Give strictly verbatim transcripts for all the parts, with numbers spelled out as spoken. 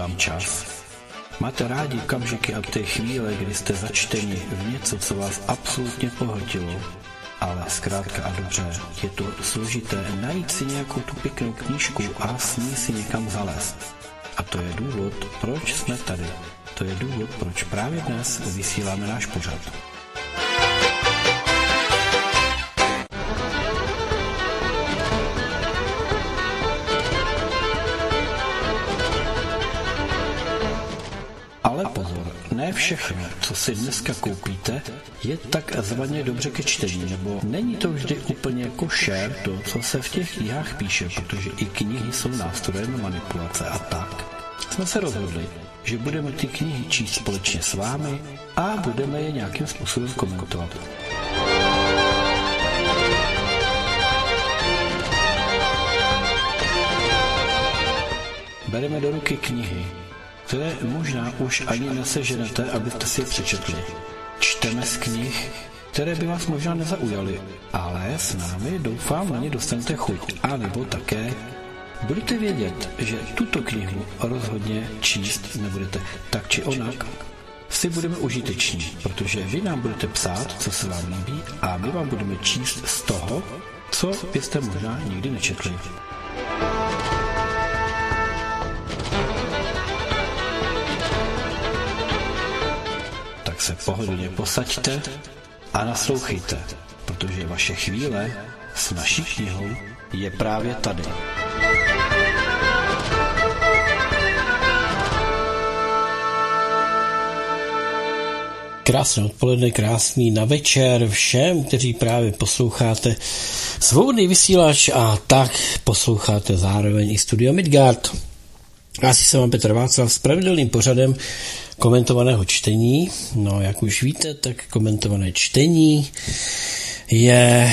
vám čas? Máte rádi okamžiky a ty chvíle, kdy jste začteni v něco, co vás absolutně pohltilo? Ale zkrátka a dobře, je to složité najít si nějakou tu pěknou knížku a s ní si někam zalézt. A to je důvod, proč jsme tady. To je důvod, proč právě dnes vysíláme náš pořad. Ale pozor, ne všechno, co si dneska koupíte, je takzvaně dobře ke čtení, nebo není to vždy úplně košer to, co se v těch knihách píše, protože i knihy jsou nástrojem manipulace a tak. Jsme se rozhodli, že budeme ty knihy číst společně s vámi a budeme je nějakým způsobem komentovat. Bereme do ruky knihy, které možná už ani neseženete, abyste si je přečetli. Čteme z knih, které by vás možná nezaujaly, ale s námi doufám na ně dostanete chuť. A nebo také budete vědět, že tuto knihu rozhodně číst nebudete. Tak či onak si budeme užiteční, protože vy nám budete psát, co se vám líbí, a my vám budeme číst z toho, co byste možná nikdy nečetli. Tak se pohodlně posaďte a naslouchejte, protože vaše chvíle s naší knihou je právě tady. Krásné odpoledne, krásný na večer všem, kteří právě posloucháte Svobodný vysílač a tak posloucháte zároveň i Studio Midgard. Já si se vám Petr Václav s pravidelným pořadem komentovaného čtení. No, jak už víte, tak komentované čtení je,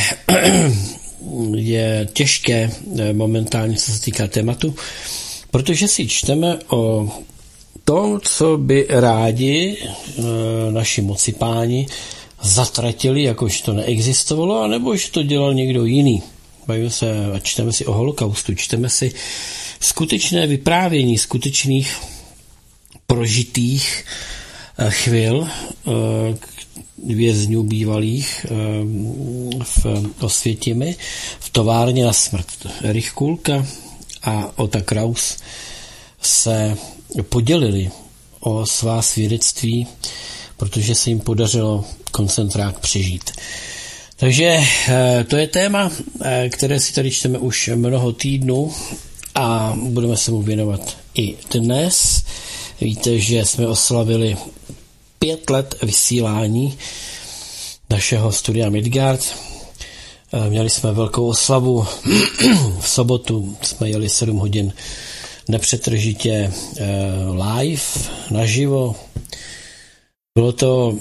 je těžké momentálně, co se týká tématu, protože si čteme o tom, co by rádi e, naši mocipáni zatratili, jakož to neexistovalo, anebo že to dělal někdo jiný. Bavíme se a čteme si o holokaustu, čteme si skutečné vyprávění skutečných prožitých e, chvil e, vězňů bývalých e, v Osvětimi v továrně na smrt. Erich Kulka a Ota Kraus se podělili o svá svědectví, protože se jim podařilo koncentrák přežít. Takže to je téma, které si tady čteme už mnoho týdnů a budeme se mu věnovat i dnes. Víte, že jsme oslavili pět let vysílání našeho studia Midgard. Měli jsme velkou oslavu. V sobotu jsme jeli sedm hodin nepřetržitě live, naživo. Bylo to,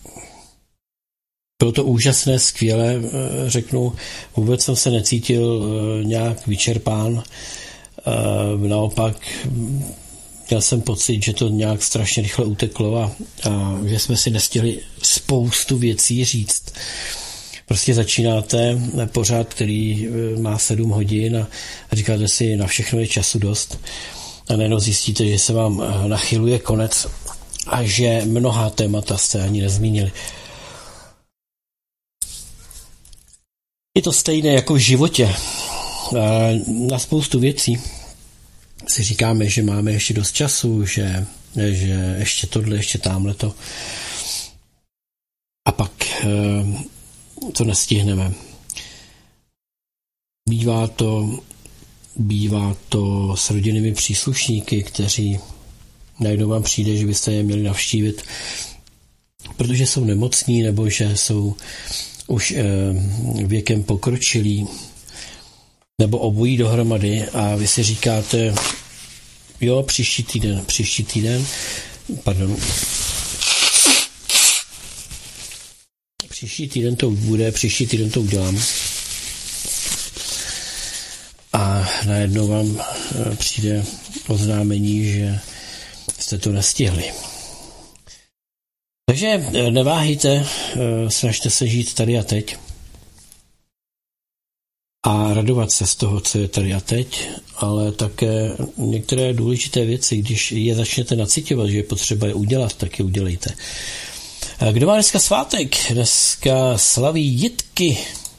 bylo to úžasné, skvělé, řeknu. Vůbec jsem se necítil nějak vyčerpán. Naopak měl jsem pocit, že to nějak strašně rychle uteklo a, a že jsme si nestihli spoustu věcí říct. Prostě začínáte pořád, který má sedm hodin a říkáte si, na všechno je času dost. A najednou zjistíte, že se vám nachyluje konec a že mnohá témata jste ani nezmínili. Je to stejné jako v životě. Na spoustu věcí si říkáme, že máme ještě dost času, že, že ještě tohle, ještě támhleto. A pak to nestihneme. Bývá to, bývá to s rodinnými příslušníky, kteří najednou vám přijde, že byste je měli navštívit, protože jsou nemocní nebo že jsou už eh, věkem pokročilí nebo obojí dohromady a vy si říkáte, jo, příští týden, příští týden, pardon, Příští týden to bude, příští týden to udělám. A najednou vám přijde oznámení, že jste to nestihli. Takže neváhejte, snažte se žít tady a teď. a radovat se z toho, co je tady a teď, ale také některé důležité věci, když je začnete naciťovat, že je potřeba je udělat, tak je udělejte. Kdo má dneska svátek? Dneska slaví Jitky.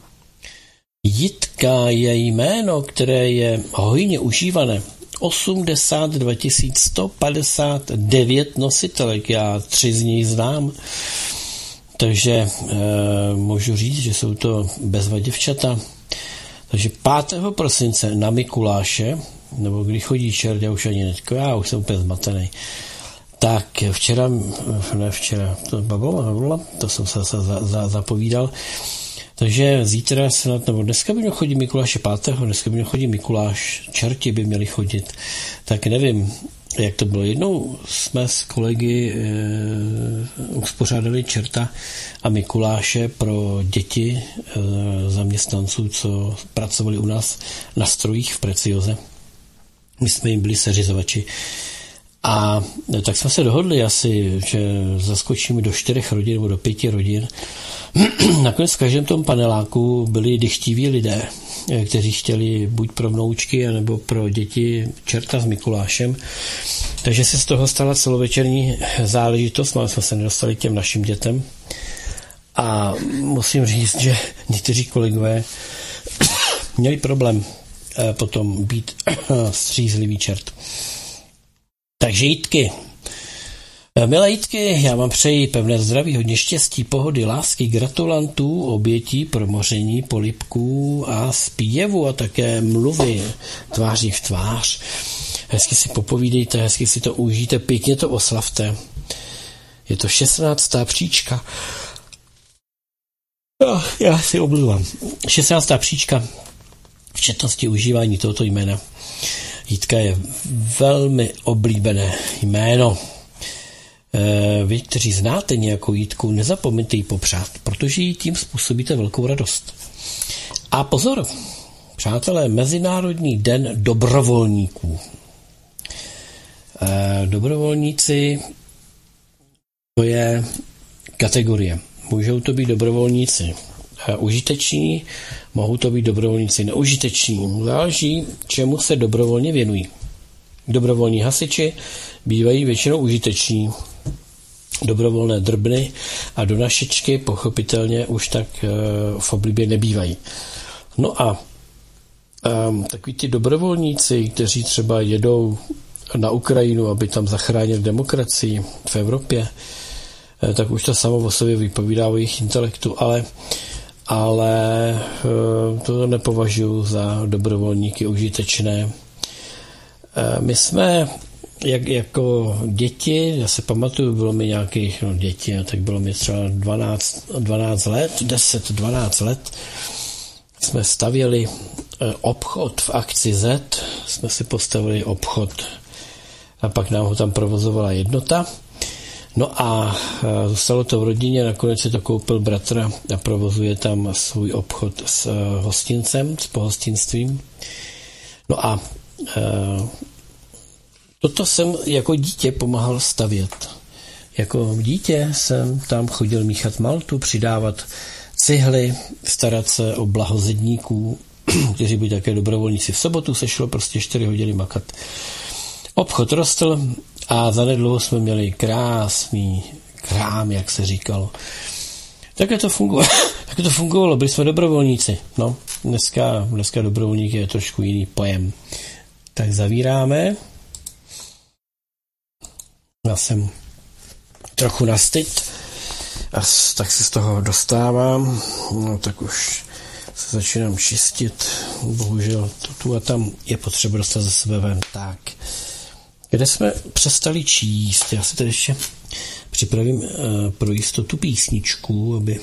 Jitka je jméno, které je hojně užívané. osmdesát dva tisíc sto padesát devět nositelek, já tři z nich znám. Takže e, můžu říct, že jsou to bezva děvčata. Takže pátého prosince na Mikuláše, nebo kdy chodí čert, já už ani netko, já už jsem úplně zmatený. Tak včera, ne včera, to, babla, to jsem se zase za, za, zapovídal, takže zítra se na, nebo dneska by měl chodit Mikuláše pátého dneska by měl chodit Mikuláš, čerti by měli chodit, tak nevím, jak to bylo. Jednou jsme s kolegy e, uspořádali čerta a Mikuláše pro děti e, zaměstnanců, co pracovali u nás na strojích v Precioze. My jsme jim byli seřizovači. A tak jsme se dohodli asi, že zaskočíme do čtyřech rodin nebo do pěti rodin. Nakonec v každém tom paneláku byli dychtiví lidé, kteří chtěli buď pro vnoučky, nebo pro děti čerta s Mikulášem. Takže se z toho stala celovečerní záležitost, ale jsme se nedostali k těm našim dětem. A musím říct, že někteří kolegové měli problém potom být střízlivý čert. Takže Jitky. Milé Jitky, já vám přeji pevné zdraví, hodně štěstí, pohody, lásky, gratulantů, obětí, promoření, polibků a zpěvu a také mluvy tváří v tvář. Hezky si popovídejte, hezky si to užijte, pěkně to oslavte. Je to šestnáctá příčka. Oh, já si omluvám. šestnáctá příčka v četnosti užívání tohoto jména. Jitka je velmi oblíbené jméno. E, vy, kteří znáte nějakou Jitku, nezapomeňte ji popřát, protože jí tím způsobíte velkou radost. A pozor, přátelé, Mezinárodní den dobrovolníků. E, dobrovolníci, to je kategorie. Můžou to být dobrovolníci užiteční, mohou to být dobrovolníci neužiteční. Záleží, čemu se dobrovolně věnují. Dobrovolní hasiči bývají většinou užiteční. Dobrovolné drbny a donašečky pochopitelně už tak e, v oblibě nebývají. No a e, takový ty dobrovolníci, kteří třeba jedou na Ukrajinu, aby tam zachránili demokracii v Evropě, e, tak už to samo o sobě vypovídá o jejich intelektu, ale ale to nepovažuji za dobrovolníky užitečné. My jsme jak, jako děti, já se pamatuju, bylo mi nějakých no, děti, tak bylo mi třeba dvanáct, dvanáct let, deset dvanáct let, jsme stavěli obchod v akci Z, jsme si postavili obchod a pak nám ho tam provozovala jednota. No a zůstalo to v rodině, nakonec si to koupil bratr a provozuje tam svůj obchod s hostincem, s pohostinstvím. No a e, toto jsem jako dítě pomáhal stavět. Jako dítě jsem tam chodil míchat maltu, přidávat cihly, starat se o blaho zedníků, kteří byli také dobrovolníci. V sobotu se šlo prostě čtyři hodiny makat. Obchod rostl a zanedlouho jsme měli krásný krám, jak se říkalo. Také to fungovalo. Také to fungovalo, byli jsme dobrovolníci. No, dneska, dneska dobrovolník je trošku jiný pojem. Tak zavíráme. Já jsem trochu nastyt, a tak se z toho dostávám. No, tak už se začínám čistit. Bohužel to tu a tam je potřeba dostat ze sebe ven. Tak. Kde jsme přestali číst, já si tady ještě připravím uh, pro jistotu písničku, aby,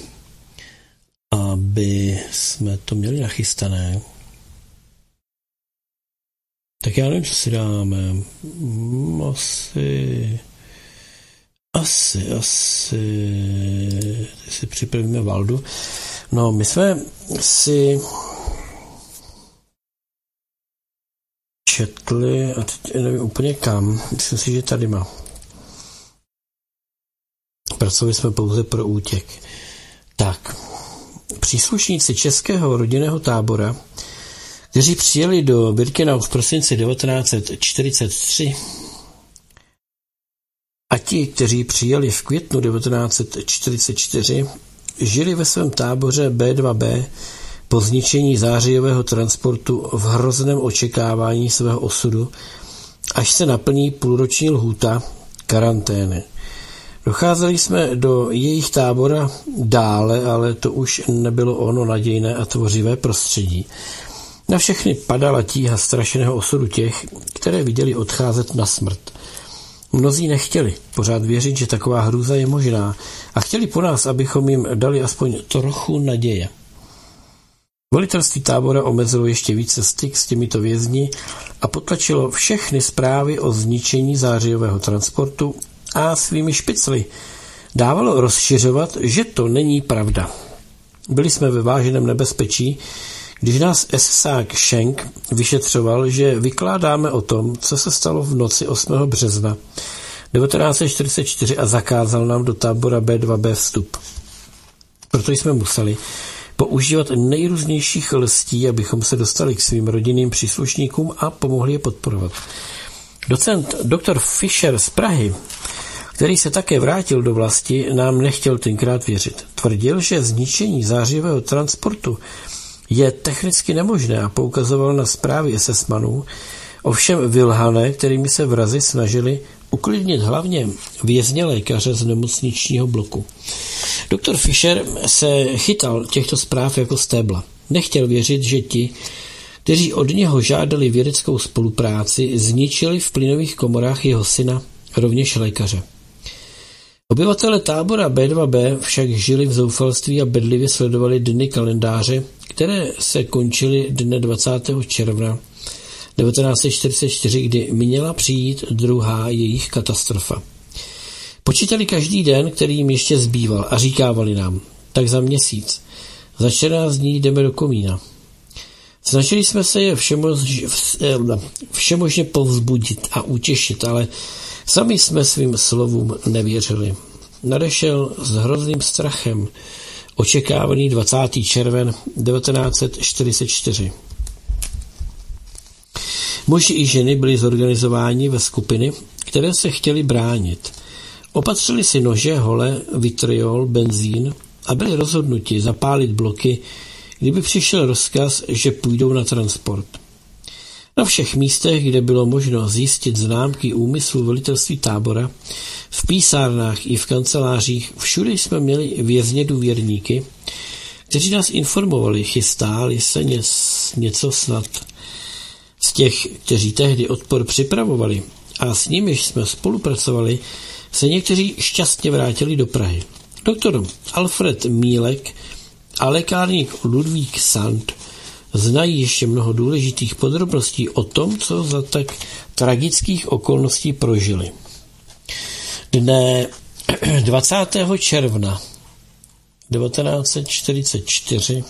aby jsme to měli nachystané. Tak já nevím, co si dáme. Asi, asi, asi, si připravíme Valdu. No, my jsme si četli, a teď nevím úplně kam, myslím si, že tady má. Pracovali jsme pouze pro útěk. Tak, příslušníci českého rodinného tábora kteří přijeli do Birkenau v prosinci devatenáct set čtyřicet tři a ti, kteří přijeli v květnu devatenáct set čtyřicet čtyři, žili ve svém táboře bé dva bé po zničení zářijového transportu v hrozném očekávání svého osudu, až se naplní půlroční lhůta karantény. Docházeli jsme do jejich tábora dále, ale to už nebylo ono nadějné a tvořivé prostředí. Na všechny padala tíha strašného osudu těch, které viděli odcházet na smrt. Mnozí nechtěli pořád věřit, že taková hrůza je možná a chtěli po nás, abychom jim dali aspoň trochu naděje. Velitelství tábora omezilo ještě více styk s těmito vězni a potlačilo všechny zprávy o zničení zářijového transportu a svými špicly dávalo rozšiřovat, že to není pravda. Byli jsme ve váženém nebezpečí, když nás esesák Schenk vyšetřoval, že vykládáme o tom, co se stalo v noci osmého března devatenáct set čtyřicet čtyři a zakázal nám do tábora bé dva bé vstup. Proto jsme museli používat nejrůznějších lstí, abychom se dostali k svým rodinným příslušníkům a pomohli je podporovat. Docent doktor Fischer z Prahy, který se také vrátil do vlasti, nám nechtěl tenkrát věřit. Tvrdil, že zničení zářivého transportu je technicky nemožné a poukazoval na zprávy esesmanů, ovšem vylhané, kterými se vrazi snažili uklidnit hlavně vězně lékaře z nemocničního bloku. Doktor Fischer se chytal těchto zpráv jako stébla. Nechtěl věřit, že ti, kteří od něho žádali vědeckou spolupráci, zničili v plynových komorách jeho syna, rovněž lékaře. Obyvatele tábora bé dva bé však žili v zoufalství a bedlivě sledovali dny kalendáře, které se končily dne dvacátého června devatenáct set čtyřicet čtyři, kdy měla přijít druhá jejich katastrofa. Počítali každý den, který jim ještě zbýval a říkávali nám, tak za měsíc, za čtrnáct dní jdeme do komína. Snažili jsme se je všemož, všemožně povzbudit a utěšit, ale sami jsme svým slovům nevěřili. Nadešel s hrozným strachem očekávaný dvacátého června devatenáct set čtyřicet čtyři. Muži i ženy byli zorganizováni ve skupiny, které se chtěli bránit. Opatřili si nože, hole, vitriol, benzín a byli rozhodnuti zapálit bloky, kdyby přišel rozkaz, že půjdou na transport. Na všech místech, kde bylo možno zjistit známky úmyslu velitelství tábora, v písárnách i v kancelářích, všude jsme měli vězně důvěrníky, kteří nás informovali, chystáli se něco snad. Z těch, kteří tehdy odpor připravovali a s nimiž jsme spolupracovali, se někteří šťastně vrátili do Prahy. Doktor Alfred Mílek a lékárník Ludvík Sand znají ještě mnoho důležitých podrobností o tom, co za tak tragických okolností prožili. Dne dvacátého června devatenáct set čtyřicet čtyři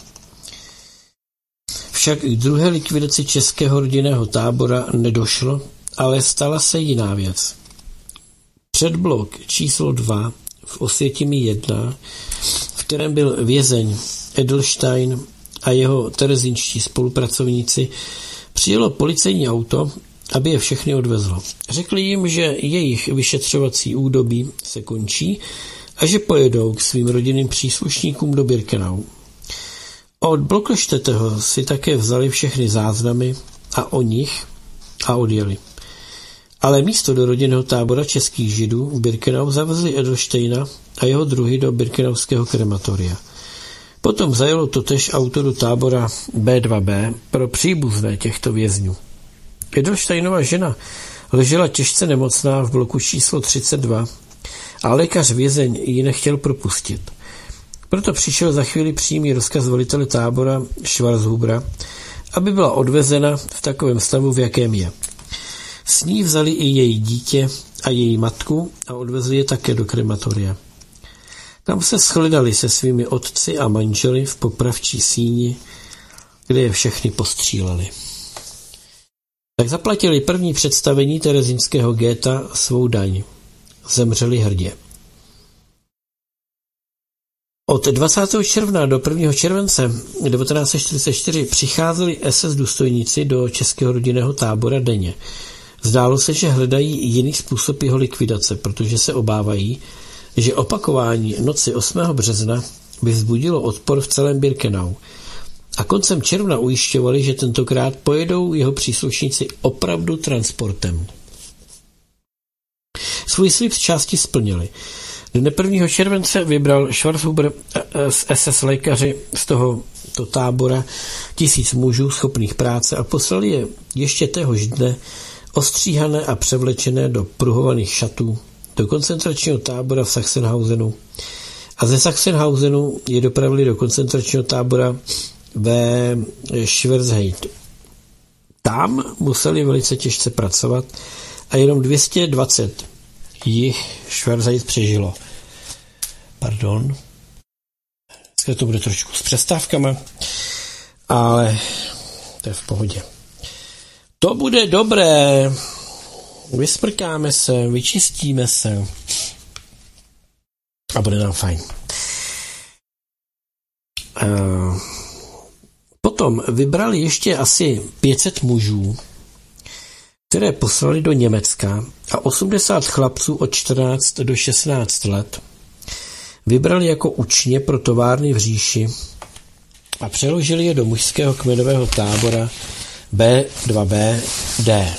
však k druhé likvidaci českého rodinného tábora nedošlo, ale stala se jiná věc. Předblok číslo dva v Osvětimi jedna, v kterém byl vězeň Edelstein a jeho terezínští spolupracovníci, přijelo policejní auto, aby je všechny odvezlo. Řekli jim, že jejich vyšetřovací údobí se končí a že pojedou k svým rodinným příslušníkům do Birkenau. Od Blokešteteho si také vzali všechny záznamy a o nich a odjeli. Ale místo do rodinného tábora českých židů v Birkenau zavezli Edelsteina a jeho druhy do birkenauského krematoria. Potom zajelo totéž auto do tábora bé dva bé pro příbuzné těchto vězňů. Edelsteinova žena ležela těžce nemocná v bloku číslo třicet dva a lékař vězeň ji nechtěl propustit. Proto přišel za chvíli přímý rozkaz velitele tábora Schwarzhubera, aby byla odvezena v takovém stavu, v jakém je. S ní vzali i její dítě a její matku a odvezli je také do krematoria. Tam se shledali se svými otci a manželi v popravčí síni, kde je všechny postříleli. Tak zaplatili první představení terezínského géta svou daň. Zemřeli hrdě. Od dvacátého června do prvního července devatenáct set čtyřicet čtyři přicházeli es es důstojníci do českého rodinného tábora denně. Zdálo se, že hledají jiný způsob jeho likvidace, protože se obávají, že opakování noci osmého března by vzbudilo odpor v celém Birkenau. A koncem června ujišťovali, že tentokrát pojedou jeho příslušníci opravdu transportem. Svůj slib z části splnili. Dne prvního července vybral Schwarzhuber z es es lékaři z tohoto tábora tisíc mužů schopných práce a poslali je ještě téhož dne ostříhané a převlečené do pruhovaných šatů do koncentračního tábora v Sachsenhausenu a ze Sachsenhausenu je dopravili do koncentračního tábora ve Schwarzheide. Tam museli velice těžce pracovat a jenom dvě stě dvacet jich Schwarzheide přežilo. Pardon. Dneska to bude trošku s přestávkama, ale to je v pohodě. To bude dobré. Vysprkáme se, vyčistíme se a bude nám fajn. Uh, potom vybrali ještě asi pět set mužů, které poslali do Německa a osmdesát chlapců od čtrnáct do šestnáct let vybrali jako učně pro továrny v říši a přeložili je do mužského kmenového tábora bé dva bé dé.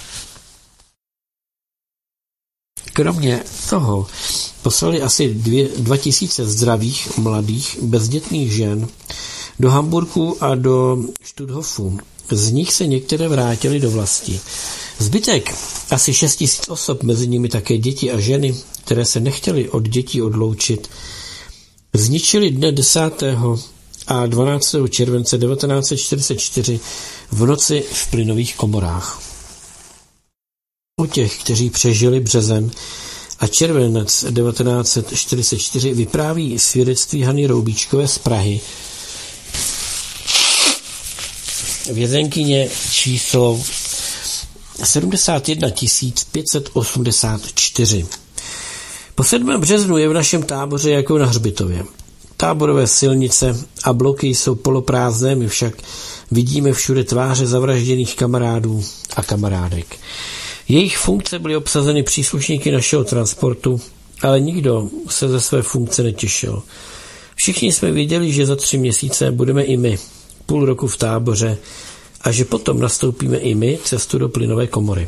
Kromě toho poslali asi dva tisíce zdravých, mladých, bezdětných žen do Hamburku a do Stutthofu. Z nich se některé vrátili do vlasti. Zbytek, asi šest tisíc osob, mezi nimi také děti a ženy, které se nechtěly od dětí odloučit, zničili dne desátého a dvanáctého července devatenáct set čtyřicet čtyři v noci v plynových komorách. O těch, kteří přežili březen a červenec devatenáct set čtyřicet čtyři, vypráví svědectví Hany Roubíčkové z Prahy, vězenkyně číslo sedmdesát jedna tisíc pět set osmdesát čtyři. Po sedmém březnu je v našem táboře jako na hřbitově. Táborové silnice a bloky jsou poloprázdné, my však vidíme všude tváře zavražděných kamarádů a kamarádek. Jejich funkce byly obsazeny příslušníky našeho transportu, ale nikdo se ze své funkce netěšil. Všichni jsme věděli, že za tři měsíce budeme i my, půl roku v táboře, a že potom nastoupíme i my cestu do plynové komory.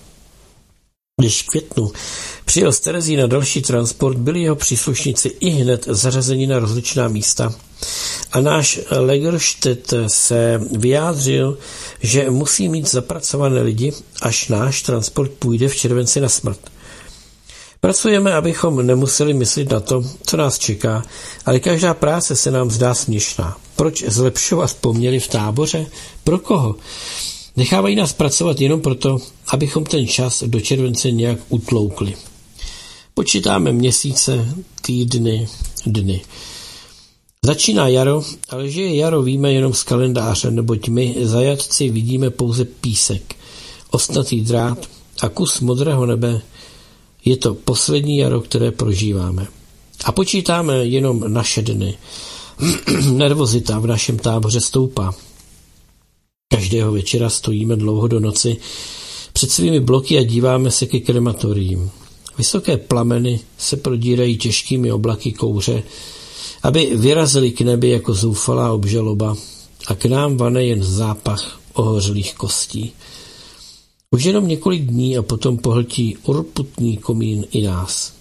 Když v květnu přijel z Terezí na další transport, byli jeho příslušníci i hned zařazeni na rozličná místa a náš Lagerstedt se vyjádřil, že musí mít zapracované lidi, až náš transport půjde v červenci na smrt. Pracujeme, abychom nemuseli myslet na to, co nás čeká, ale každá práce se nám zdá směšná. Proč zlepšovat poměry v táboře? Pro koho? Nechávají nás pracovat jenom proto, abychom ten čas do července nějak utloukli. Počítáme měsíce, týdny, dny. Začíná jaro, ale že je jaro víme jenom z kalendáře, neboť my zajatci vidíme pouze písek, ostnatý drát a kus modrého nebe. Je to poslední jaro, které prožíváme. A počítáme jenom naše dny. Nervozita v našem táboře stoupá. Každého večera stojíme dlouho do noci před svými bloky a díváme se ke krematoriím. Vysoké plameny se prodírají těžkými oblaky kouře, aby vyrazili k nebi jako zoufalá obžaloba a k nám vane jen zápach ohořelých kostí. Už jenom několik dní a potom pohltí urputný komín i nás.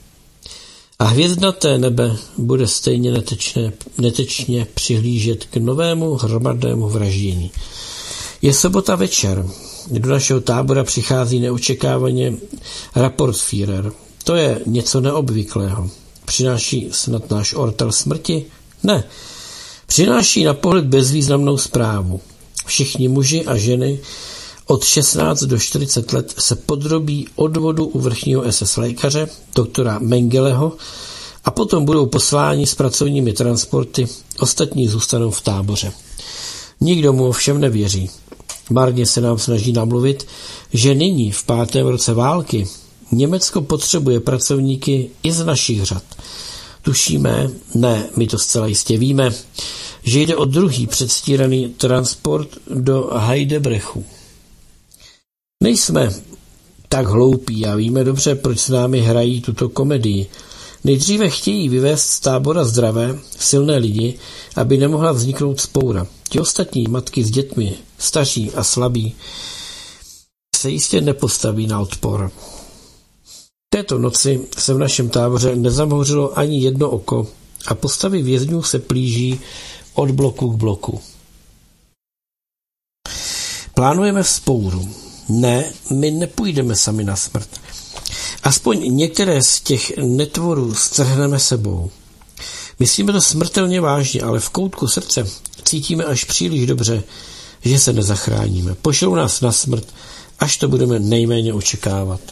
A hvězdnaté nebe bude stejně netečné, netečně přihlížet k novému hromadnému vraždění. Je sobota večer. Do našeho tábora přichází neočekávaně Rapportführer. To je něco neobvyklého. Přináší snad náš ortel smrti? Ne. Přináší na pohled bezvýznamnou zprávu. Všichni muži a ženy od šestnáct do čtyřicet let se podrobí odvodu u vrchního es es lékaře, doktora Mengeleho, a potom budou posláni s pracovními transporty, ostatní zůstanou v táboře. Nikdo mu ovšem nevěří. Marně se nám snaží namluvit, že nyní v pátém roce války Německo potřebuje pracovníky i z našich řad. Tušíme, ne, my to zcela jistě víme, že jde o druhý předstíraný transport do Heidebrechu. Nejsme tak hloupí a víme dobře, proč s námi hrají tuto komedii. Nejdříve chtějí vyvést z tábora zdravé, silné lidi, aby nemohla vzniknout vzpoura. Ti ostatní matky s dětmi, staří a slabí, se jistě nepostaví na odpor. Této noci se v našem táboře nezamhouřilo ani jedno oko a postavy vězňů se plíží od bloku k bloku. Plánujeme vzpouru. Ne, my nepůjdeme sami na smrt. Aspoň některé z těch netvorů strhneme sebou. Myslíme to smrtelně vážně, ale v koutku srdce cítíme až příliš dobře, že se nezachráníme. Pošlou nás na smrt, až to budeme nejméně očekávat.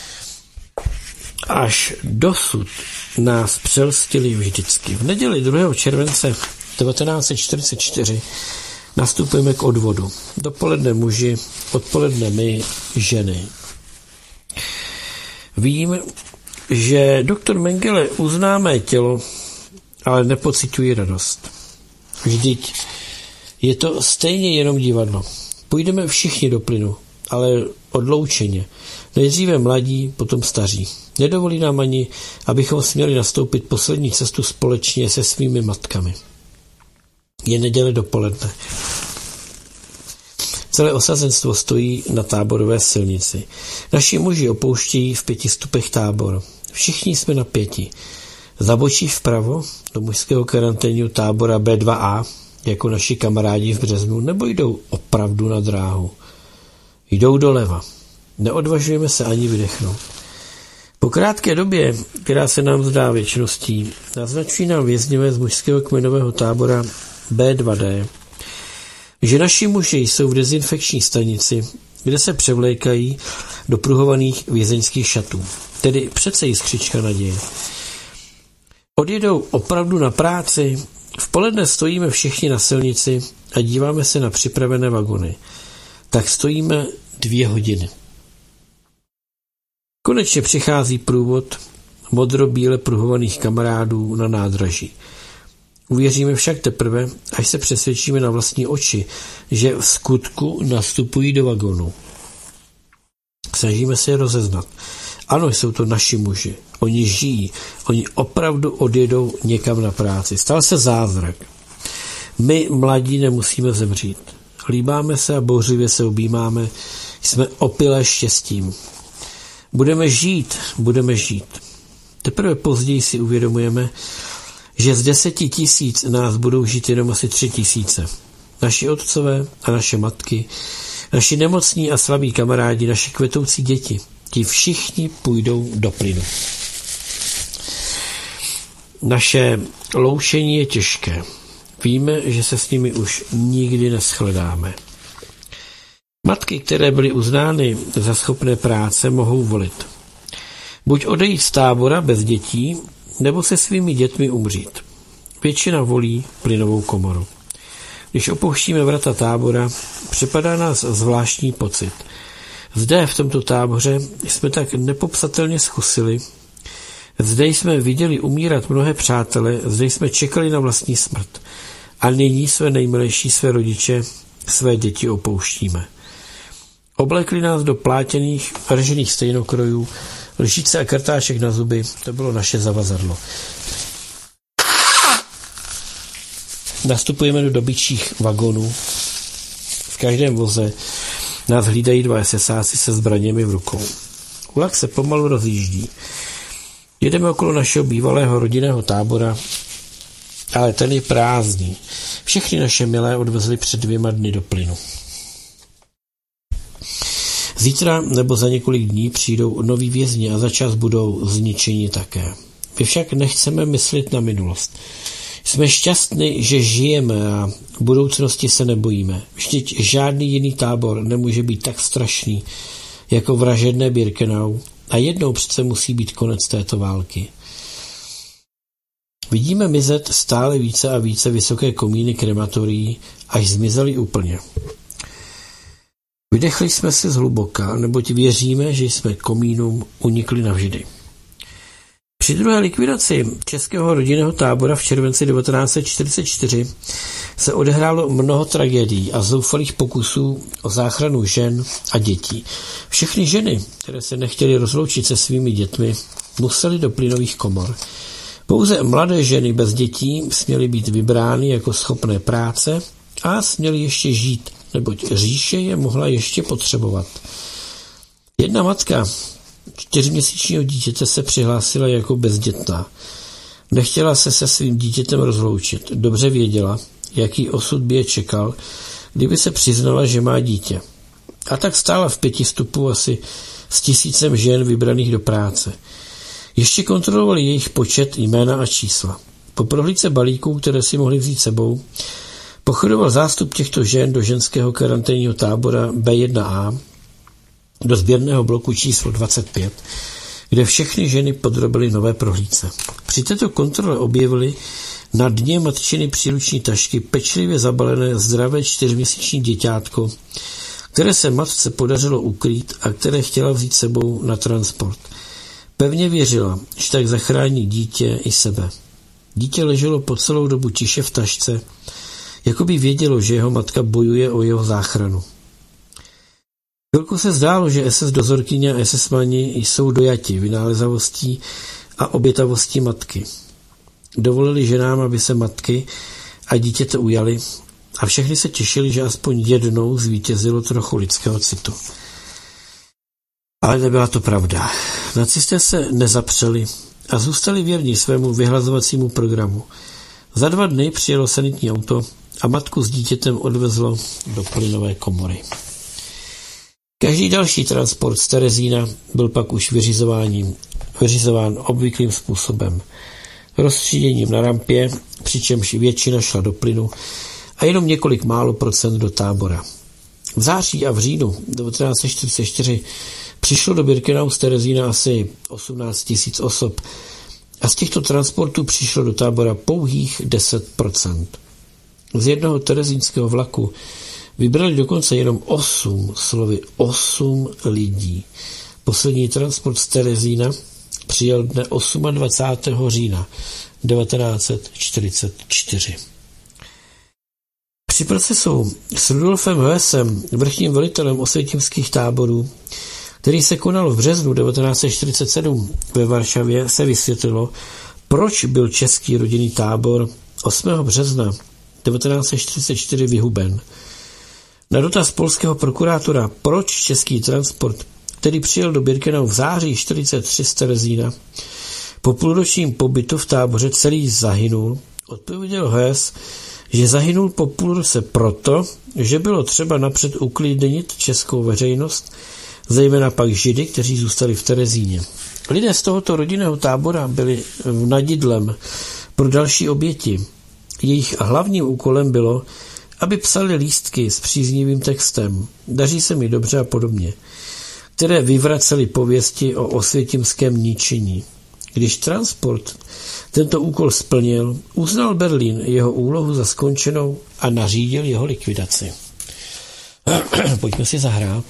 Až dosud nás přelstili vždycky. V neděli druhého července devatenáct set čtyřicet čtyři nastupujeme k odvodu. Dopoledne muži, odpoledne my, ženy. Vím, že doktor Mengele uzná mé tělo, ale nepociťuji radost. Vždyť je to stejně jenom divadlo. Půjdeme všichni do plynu, ale odloučeně. Nejdříve mladí, potom staří. Nedovolí nám ani, abychom směli nastoupit poslední cestu společně se svými matkami. Je neděle dopoledne. Celé osazenstvo stojí na táborové silnici. Naši muži opouštějí v pěti stupech tábor. Všichni jsme na pěti. Zabočí vpravo do mužského karanténního tábora bé dva á, jako naši kamarádi v březnu, nebo jdou opravdu na dráhu. Jdou doleva. Neodvažujeme se ani vydechnout. Po krátké době, která se nám zdá věčností, naznačují nám vězňové z mužského kmenového tábora bé dva dé, že naši muži jsou v dezinfekční stanici, kde se převlékají do pruhovaných vězeňských šatů. Tedy přece jiskřička naděje. Odjedou opravdu na práci. V poledne stojíme všichni na silnici a díváme se na připravené vagony. Tak stojíme dvě hodiny. Konečně přichází průvod modro-bíle pruhovaných kamarádů na nádraží. Uvěříme však teprve, až se přesvědčíme na vlastní oči, že v skutku nastupují do vagonu. Snažíme se je rozeznat. Ano, jsou to naši muži. Oni žijí. Oni opravdu odjedou někam na práci. Stal se zázrak. My, mladí, nemusíme zemřít. Líbáme se a bouřlivě se objímáme. Jsme opilé štěstím. Budeme žít, budeme žít. Teprve později si uvědomujeme, že z deseti tisíc nás budou žít jenom asi tři tisíce. Naši otcové a naše matky, naši nemocní a slabí kamarádi, naši kvetoucí děti, ti všichni půjdou do plynu. Naše loučení je těžké. Víme, že se s nimi už nikdy neschledáme. Matky, které byly uznány za schopné práce, mohou volit. Buď odejít z tábora bez dětí, nebo se svými dětmi umřít. Většina volí plynovou komoru. Když opouštíme vrata tábora, připadá nás zvláštní pocit. Zde, v tomto táboře, jsme tak nepopsatelně zkusili. Zde jsme viděli umírat mnohé přátele, zde jsme čekali na vlastní smrt. A nyní své nejmilejší, své rodiče, své děti opouštíme. Oblekli nás do plátěných, ržených stejnokrojů, lžice a kartáček na zuby, to bylo naše zavazadlo. Nastupujeme do dobytčích vagonů. V každém voze nás hlídají dva esesáci se zbraněmi v rukou. Vlak se pomalu rozjíždí. Jedeme okolo našeho bývalého rodinného tábora, ale ten je prázdný. Všechny naše milé odvezli před dvěma dny do plynu. Zítra nebo za několik dní přijdou noví vězni a za čas budou zničeni také. My však nechceme myslet na minulost. Jsme šťastní, že žijeme a budoucnosti se nebojíme. Vždyť žádný jiný tábor nemůže být tak strašný jako vražedné Birkenau a jednou přece musí být konec této války. Vidíme mizet stále více a více vysoké komíny krematorií, až zmizely úplně. Vydechli jsme si zhluboka, neboť věříme, že jsme komínům unikli navždy. Při druhé likvidaci českého rodinného tábora v červenci devatenáct set čtyřicet čtyři se odehrálo mnoho tragédií a zoufalých pokusů o záchranu žen a dětí. Všechny ženy, které se nechtěly rozloučit se svými dětmi, musely do plynových komor. Pouze mladé ženy bez dětí směly být vybrány jako schopné práce a směly ještě žít, neboť říše je mohla ještě potřebovat. Jedna matka čtyřměsíčního dítěte se přihlásila jako bezdětná. Nechtěla se se svým dítětem rozloučit. Dobře věděla, jaký osud by je čekal, kdyby se přiznala, že má dítě. A tak stála v pěti stupu asi s tisícem žen vybraných do práce. Ještě kontrolovali jejich počet, jména a čísla. Po prohlídce balíků, které si mohli vzít sebou, pochodoval zástup těchto žen do ženského karanténního tábora bé jedna á, do sběrného bloku číslo dvacet pět, kde všechny ženy podrobily nové prohlídce. Při této kontrole objevili na dně matčiny příruční tašky pečlivě zabalené zdravé čtyřměsíční děťátko, které se matce podařilo ukrýt a které chtěla vzít sebou na transport. Pevně věřila, že tak zachrání dítě i sebe. Dítě leželo po celou dobu tiše v tašce, jako by vědělo, že jeho matka bojuje o jeho záchranu. Chvilku se zdálo, že es es dozorkyně a es es mani jsou dojati vynálezavostí a obětavostí matky. Dovolili ženám, aby se matky a dítěte ujali a všechny se těšili, že aspoň jednou zvítězilo trochu lidského citu. Ale nebyla to pravda. Nacisté se nezapřeli a zůstali věrní svému vyhlazovacímu programu. Za dva dny přijelo sanitní auto a matku s dítětem odvezlo do plynové komory. Každý další transport z Terezína byl pak už vyřizován obvyklým způsobem. Rozstříděním na rampě, přičemž většina šla do plynu a jenom několik málo procent do tábora. V září a v říjnu devatenáct set čtyřicet čtyři přišlo do Birkenau z Terezína asi osmnáct tisíc osob a z těchto transportů přišlo do tábora pouhých deset procent. Z jednoho terezínského vlaku vybrali dokonce jenom osm, slovy osm lidí. Poslední transport z Terezína přijel dne dvacátého osmého října devatenáct set čtyřicet čtyři. Při procesu s Rudolfem Hoesem, vrchním velitelem osvětimských táborů, který se konal v březnu devatenáct set čtyřicet sedm ve Varšavě, se vysvětlilo, proč byl český rodinný tábor osmého března devatenáct set čtyřicet čtyři vyhuben. Na dotaz polského prokurátora, proč český transport, který přijel do Birkenau v září čtyřicet tři z Terezína, po půlročním pobytu v táboře celý zahynul, odpověděl Hoes, že zahynul po půl roce proto, že bylo třeba napřed uklidnit českou veřejnost, zejména pak Židy, kteří zůstali v Terezíně. Lidé z tohoto rodinného tábora byli nadidlem pro další oběti. Jejich hlavním úkolem bylo, aby psali lístky s příznivým textem, daří se mi dobře a podobně, které vyvracely pověsti o osvětimském ničení. Když transport tento úkol splnil, uznal Berlín jeho úlohu za skončenou a nařídil jeho likvidaci. Pojďme si zahrát.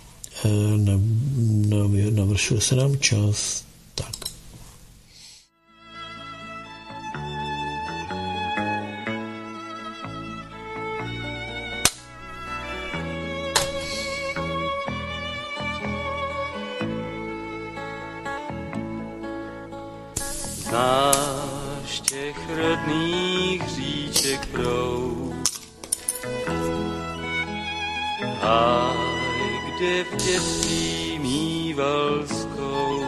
Navršil se nám čas. Tak. Znáš těch rodných říček proud a kde v dětství mýval zkout.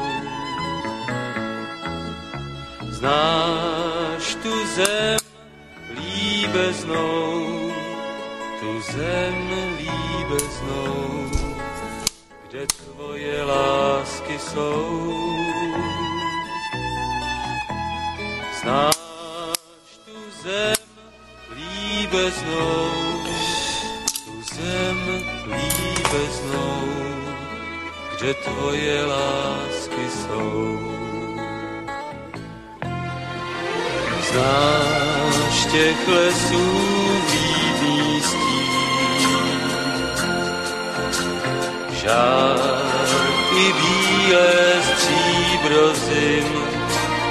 Znáš tu zem líbeznou, tu zem líbeznou, kde tvoje lásky jsou. Znáš tu zem líbeznou, tu zem líbeznou, kde tvoje lásky jsou. Znáš těch lesů vídný stín, žárky bílé stříbro zim,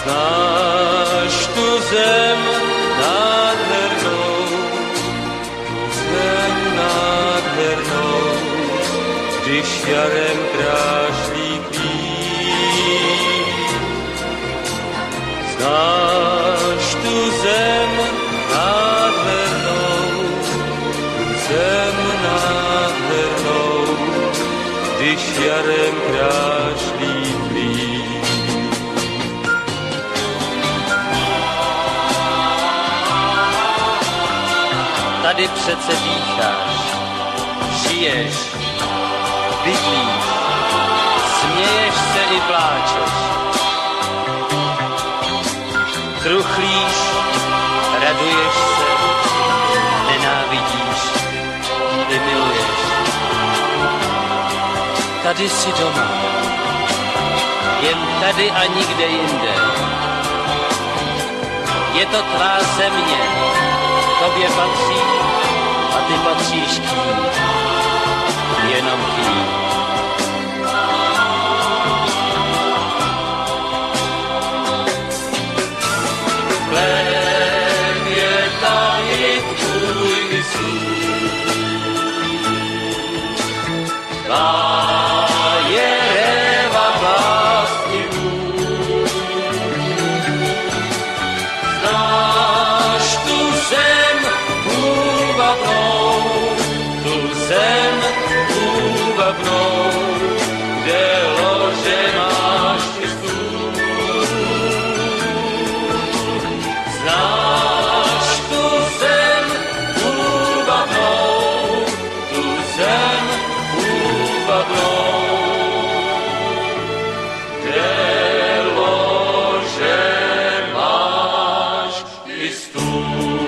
Znáš tu zem nádhernou, tu zem nádhernou, když jarem krášlí kvík. Znáš tu zem nádhernou, tu zem nádhernou, když jarem krášlí kvík. Tady přece dýcháš, žiješ, bydlíš, směješ se i pláčeš. Truchlíš, raduješ se, nenávidíš i miluješ. Tady jsi doma, jen tady a nikde jinde. Je to tvá země, tobě patří a ty patříš k ní, jenom k ní. Plém je tady tvůj sůl, tvá je réva básnivů. Znáš tu zem úvavnou, tu zem úvavnou, kde lože máš i stůl. Znáš tu zem úvavnou, tu zem úvavnou, kde lože máš i stůl.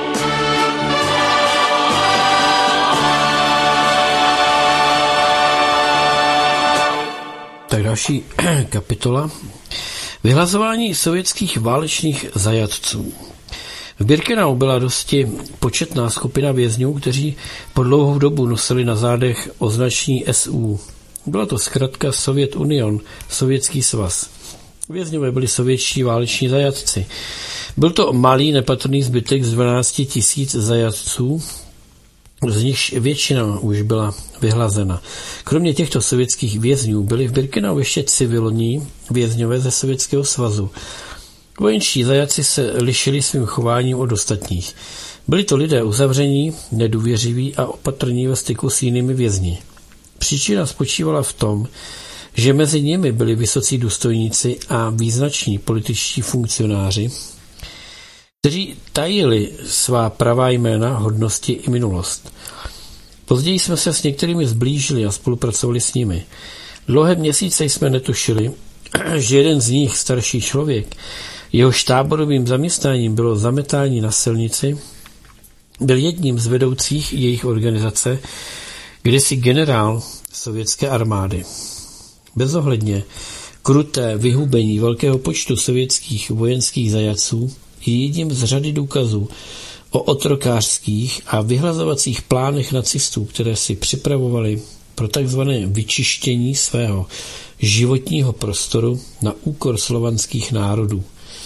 Tak další kapitola. Vyhlazování sovětských válečných zajatců. V Birkenau byla dosti početná skupina vězňů, kteří po dlouhou dobu nosili na zádech označení S U. Byla to zkratka Sovět Union, Sovětský svaz. Vězňové byli sovětští váleční zajatci. Byl to malý nepatrný zbytek z dvanácti tisíc zajatců, z nichž většina už byla vyhlazena. Kromě těchto sovětských vězňů byli v Birkenau ještě civilní vězňové ze Sovětského svazu. Vojenští zajatci se lišili svým chováním od ostatních. Byli to lidé uzavření, nedůvěřiví a opatrní ve styku s jinými vězni. Příčina spočívala v tom, že mezi nimi byli vysocí důstojníci a význační političtí funkcionáři, kteří tajili svá pravá jména, hodnosti i minulost. Později jsme se s některými zblížili a spolupracovali s nimi. Dlouhé měsíce jsme netušili, že jeden z nich, starší člověk, jehož táborovým zaměstnáním bylo zametání na silnici, byl jedním z vedoucích jejich organizace, kdysi generál sovětské armády. Bezohledně kruté vyhubení velkého počtu sovětských vojenských zajatců je jedním z řady důkazů o otrokářských a vyhlazovacích plánech nacistů, které si připravovali pro takzvané vyčištění svého životního prostoru na úkor slovanských národů.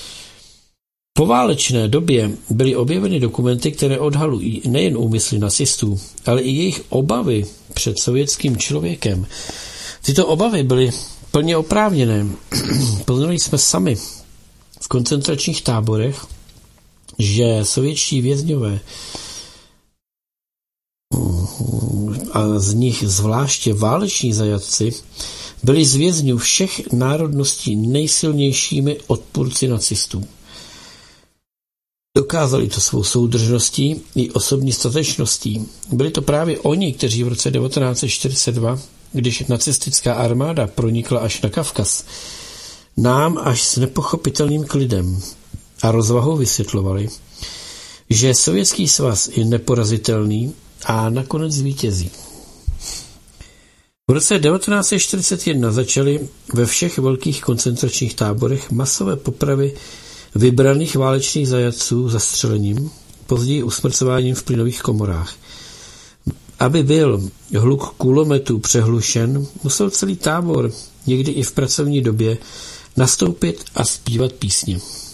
V poválečné době byly objeveny dokumenty, které odhalují nejen úmysly nacistů, ale i jejich obavy před sovětským člověkem. Tyto obavy byly plně oprávněné. Poznali jsme sami v koncentračních táborech, že sovětští vězňové a z nich zvláště váleční zajatci byli z vězňů všech národností nejsilnějšími odpůrci nacistů. Dokázali to svou soudržností i osobní statečností. Byli to právě oni, kteří v roce devatenáct set čtyřicet dva, když nacistická armáda pronikla až na Kavkaz, nám až s nepochopitelným klidem a rozvahou vysvětlovali, že Sovětský svaz je neporazitelný a nakonec zvítězí. V roce devatenáct set čtyřicet jedna začaly ve všech velkých koncentračních táborech masové popravy vybraných válečných zajatců zastřelením, později usmrcováním v plynových komorách. Aby byl hluk kulometů přehlušen, musel celý tábor, někdy i v pracovní době, nastoupit a zpívat písně.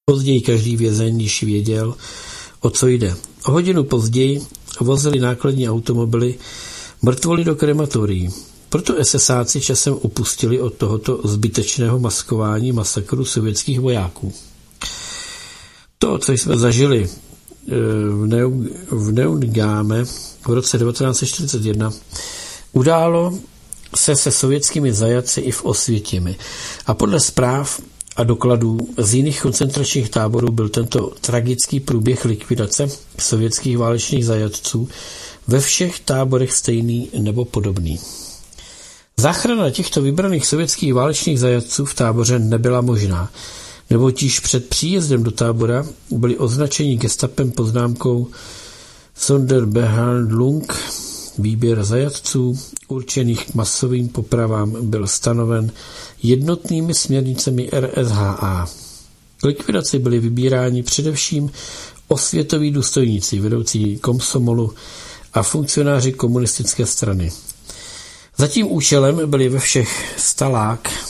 Později každý vězeň již věděl, o co jde. O hodinu později vozili nákladní automobily mrtvoly do krematorií. Proto esesáci časem upustili od tohoto zbytečného maskování masakru sovětských vojáků. To, co jsme zažili v, Neu, v Neuengamme v roce devatenáct set čtyřicet jedna, událo se se sovětskými zajatci i v Osvětimi. A podle zpráv a dokladů z jiných koncentračních táborů byl tento tragický průběh likvidace sovětských válečných zajatců ve všech táborech stejný nebo podobný. Záchrana těchto vybraných sovětských válečných zajatců v táboře nebyla možná, neboť již před příjezdem do tábora byli označeni gestapem poznámkou Sonderbehandlung. Výběr zajatců určených k masovým popravám byl stanoven jednotnými směrnicemi R S H A. K likvidaci byli vybíráni především osvětoví důstojníci, vedoucí komsomolu a funkcionáři komunistické strany. Za tím účelem byli ve všech stalák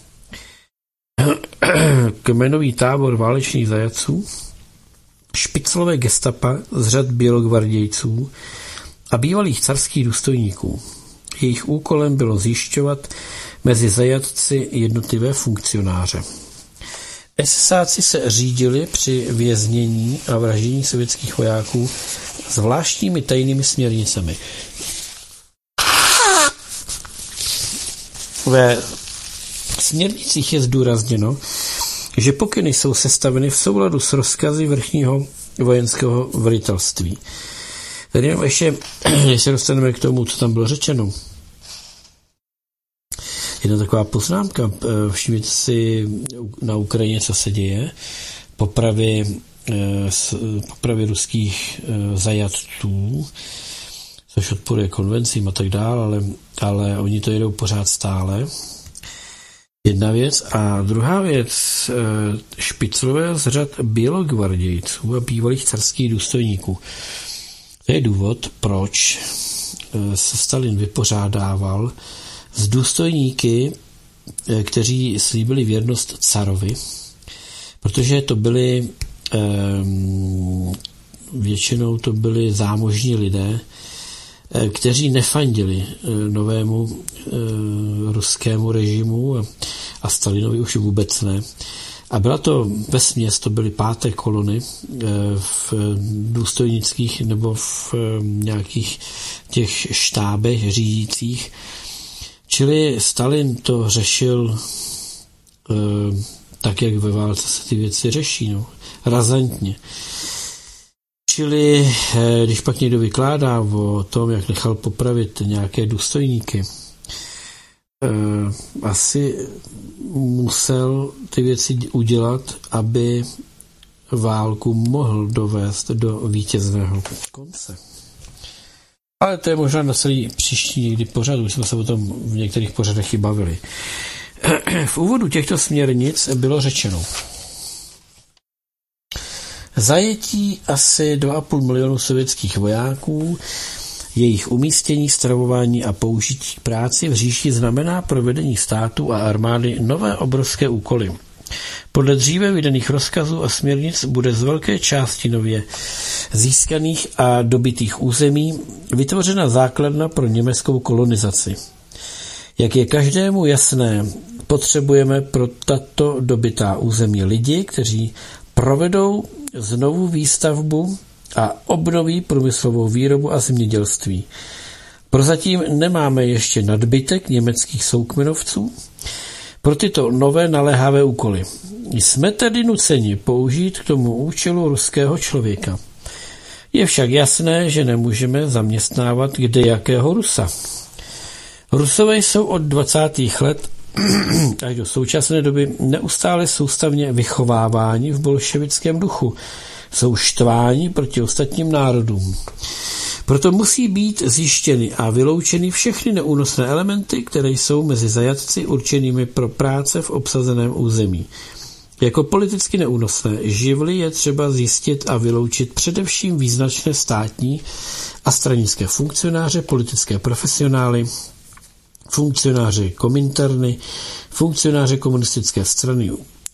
kmenový tábor válečných zajatců, špiclové gestapa z řad bělogvardějců a bývalých carských důstojníků. Jejich úkolem bylo zjišťovat mezi zajatci jednotlivé funkcionáře. Esesáci se řídili při věznění a vraždění sovětských vojáků zvláštními tajnými směrnicemi. Ve směrnicích je zdůrazněno, že pokyny jsou sestaveny v souladu s rozkazy vrchního vojenského velitelství. Tady jenom ještě, když se dostaneme k tomu, co tam bylo řečeno, jedna taková poznámka. Všimněte si na Ukrajině, co se děje. Popravy, popravy ruských zajatců, což odporuje konvencím a tak dále, ale, ale oni to jedou pořád stále. Jedna věc. A druhá věc, špiclové z řad bělogvardějců a bývalých carských důstojníků. To je důvod, proč se Stalin vypořádával s důstojníky, kteří slíbili věrnost carovi, protože to byli většinou to byli zámožní lidé, kteří nefandili novému ruskému režimu a Stalinovi už vůbec ne. A byla to vesměs, to byly páté kolony v důstojnických nebo v nějakých těch štábech řídících. Čili Stalin to řešil tak, jak ve válce se ty věci řeší, no, razantně. Čili když pak někdo vykládá o tom, jak nechal popravit nějaké důstojníky, asi musel ty věci udělat, aby válku mohl dovést do vítězného konce. Ale to je možná na celý příští někdy pořad, už jsme se o tom v některých pořadech i bavili. V úvodu těchto směrnic bylo řečeno: zajetí asi dva a půl milionu sovětských vojáků, jejich umístění, stravování a použití k práci v říši znamená pro vedení státu a armády nové obrovské úkoly. Podle dříve vydaných rozkazů a směrnic bude z velké části nově získaných a dobytých území vytvořena základna pro německou kolonizaci. Jak je každému jasné, potřebujeme pro tato dobytá území lidi, kteří provedou znovu výstavbu a obnoví průmyslovou výrobu a zemědělství. Prozatím nemáme ještě nadbytek německých soukmenovců pro tyto nové naléhavé úkoly. Jsme tedy nuceni použít k tomu účelu ruského člověka. Je však jasné, že nemůžeme zaměstnávat kdejakého Rusa. Rusové jsou od dvacátých let až do současné doby neustále soustavně vychováváni v bolševickém duchu. Jsou štváni proti ostatním národům. Proto musí být zjištěny a vyloučeny všechny neúnosné elementy, které jsou mezi zajatci určenými pro práce v obsazeném území. Jako politicky neúnosné živly je třeba zjistit a vyloučit především význačné státní a stranické funkcionáře, politické profesionály, funkcionáři Kominterny, funkcionáře komunistické strany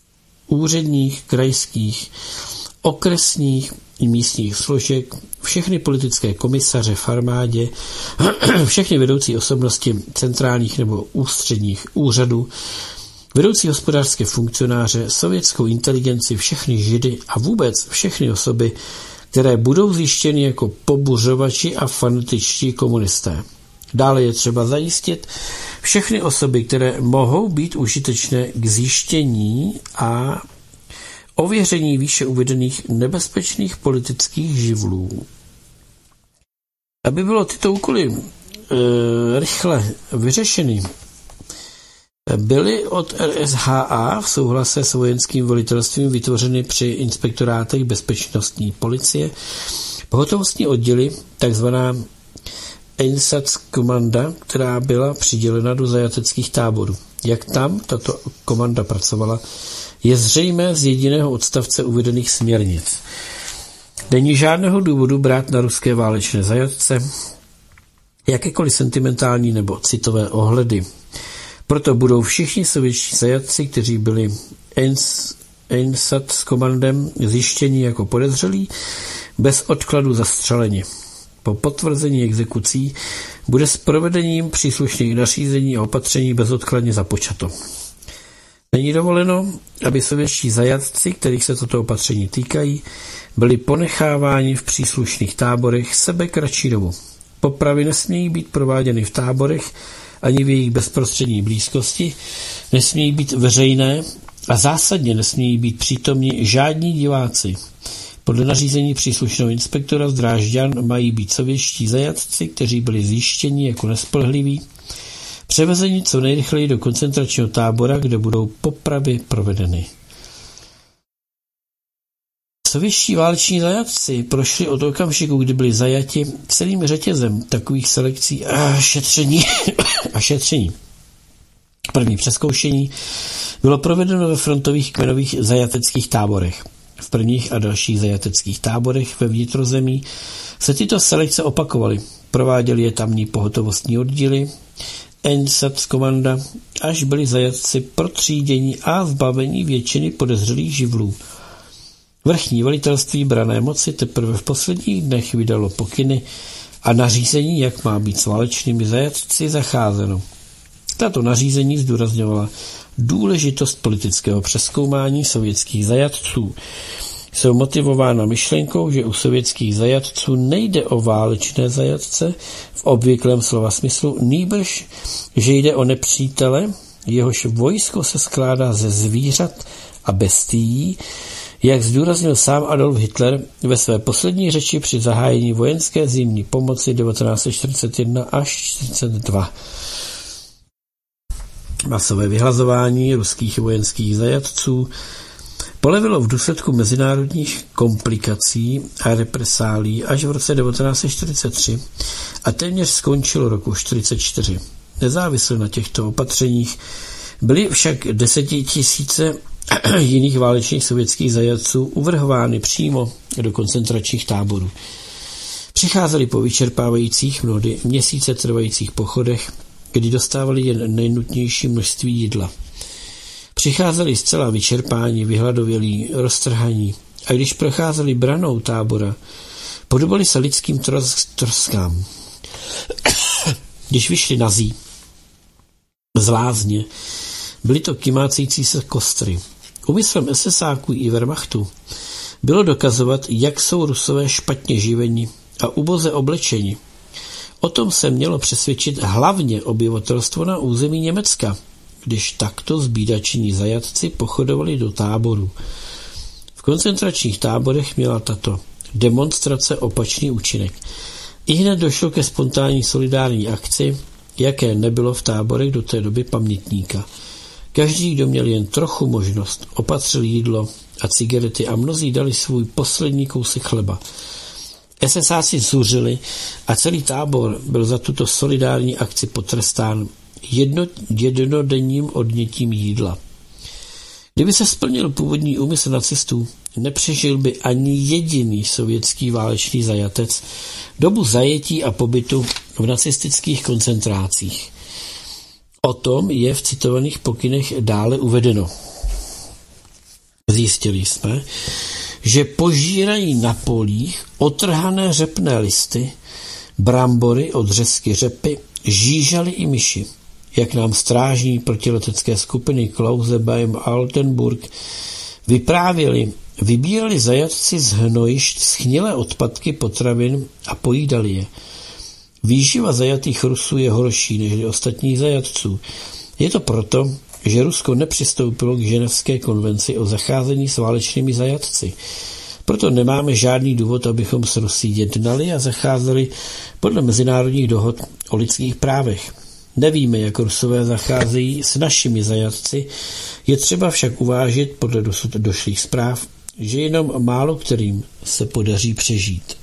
úředních, krajských, okresních i místních složek, všechny politické komisaře v armádě, všechny vedoucí osobnosti centrálních nebo ústředních úřadů, vedoucí hospodářské funkcionáře, sovětskou inteligenci, všechny židy a vůbec všechny osoby, které budou zjištěny jako pobuřovači a fanatičtí komunisté. Dále je třeba zajistit všechny osoby, které mohou být užitečné k zjištění a ověření výše uvedených nebezpečných politických živlů. Aby bylo tyto úkoly e, rychle vyřešeny, byly od R S H A v souhlase s vojenským velitelstvím vytvořeny při inspektorátech bezpečnostní policie pohotovostní odděly, takzvaná Einsatzkommanda, která byla přidělena do zajateckých táborů. Jak tam tato komanda pracovala, je zřejmé z jediného odstavce uvedených směrnic. Není žádného důvodu brát na ruské válečné zajatce jakékoliv sentimentální nebo citové ohledy. Proto budou všichni sovětští zajatci, kteří byli Einsatzkommandem zjištěni jako podezřelí, bez odkladu zastřeleni. Po potvrzení exekucí bude s provedením příslušných nařízení a opatření bezodkladně započato. Není dovoleno, aby sovětští zajatci, kterých se toto opatření týkají, byli ponecháváni v příslušných táborech sebe kratší dobu. Popravy nesmějí být prováděny v táborech ani v jejich bezprostřední blízkosti, nesmějí být veřejné a zásadně nesmějí být přítomni žádní diváci. Podle nařízení příslušného inspektora z Drážďan mají být sovětští zajatci, kteří byli zjištěni jako nespolehliví, převezeni co nejrychleji do koncentračního tábora, kde budou popravy provedeny. Sovětští váleční zajatci prošli od okamžiku, kdy byli zajati, celým řetězem takových selekcí a šetření a šetření. První přezkoušení bylo provedeno ve frontových kmenových zajateckých táborech. V prvních a dalších zajateckých táborech ve vnitrozemí se tyto selekce opakovaly. Prováděli je tamní pohotovostní oddíly, Einsatzkommanda, až byli zajatci protříděni a zbaveni většiny podezřelých živlů. Vrchní velitelství branné moci teprve v posledních dnech vydalo pokyny a nařízení, jak má být s válečnými zajatci zacházeno. Tato nařízení zdůrazňovala důležitost politického přezkoumání sovětských zajatců. Jsou motivována myšlenkou, že u sovětských zajatců nejde o válečné zajatce v obvyklém slova smyslu, nýbrž, že jde o nepřítele, jehož vojsko se skládá ze zvířat a bestií, jak zdůraznil sám Adolf Hitler ve své poslední řeči při zahájení vojenské zimní pomoci devatenáct set čtyřicet jedna až čtyřicet dva. Masové vyhlazování ruských vojenských zajatců polevilo v důsledku mezinárodních komplikací a represálí až v roce devatenáct set čtyřicet tři a téměř skončilo roku čtyřicet čtyři. Nezávisle na těchto opatřeních byly však desetitisíce jiných válečných sovětských zajatců uvrhovány přímo do koncentračních táborů. Přicházeli po vyčerpávajících mnohdy měsíce trvajících pochodech, kdy dostávali jen nejnutnější množství jídla. Přicházeli zcela vyčerpání, vyhladovělí, roztrhaní a když procházeli branou tábora, podobali se lidským troskám. Když vyšli nazí z lázně, byly to kymácející se kostry. Úmyslem esesáků i Wehrmachtu bylo dokazovat, jak jsou Rusové špatně živeni a uboze oblečeni. O tom se mělo přesvědčit hlavně obyvatelstvo na území Německa, když takto zbídační zajatci pochodovali do táborů. V koncentračních táborech měla tato demonstrace opačný účinek. Ihned došlo ke spontánní solidární akci, jaké nebylo v táborech do té doby pamětníka. Každý, kdo měl jen trochu možnost, opatřil jídlo a cigarety a mnozí dali svůj poslední kousek chleba. esesáci zuřili a celý tábor byl za tuto solidární akci potrestán jedno, jednodenním odnětím jídla. Kdyby se splnil původní úmysl nacistů, nepřežil by ani jediný sovětský válečný zajatec dobu zajetí a pobytu v nacistických koncentrácích. O tom je v citovaných pokynech dále uvedeno. Zjistili jsme, že požírají na polích otrhané řepné listy, brambory, odřezky řepy, žížaly i myši, jak nám strážní protiletecké skupiny Klause beim Altenburg vyprávěli. Vybírali zajatci z hnojišť schnilé odpadky potravin a pojídali je. Výživa zajatých Rusů je horší než ostatních zajatců. Je to proto, že Rusko nepřistoupilo k Ženevské konvenci o zacházení s válečnými zajatci. Proto nemáme žádný důvod, abychom s Rusí jednali a zacházeli podle mezinárodních dohod o lidských právech. Nevíme, jak Rusové zacházejí s našimi zajatci, je třeba však uvážit podle dosud došlých zpráv, že jenom málo kterým se podaří přežít.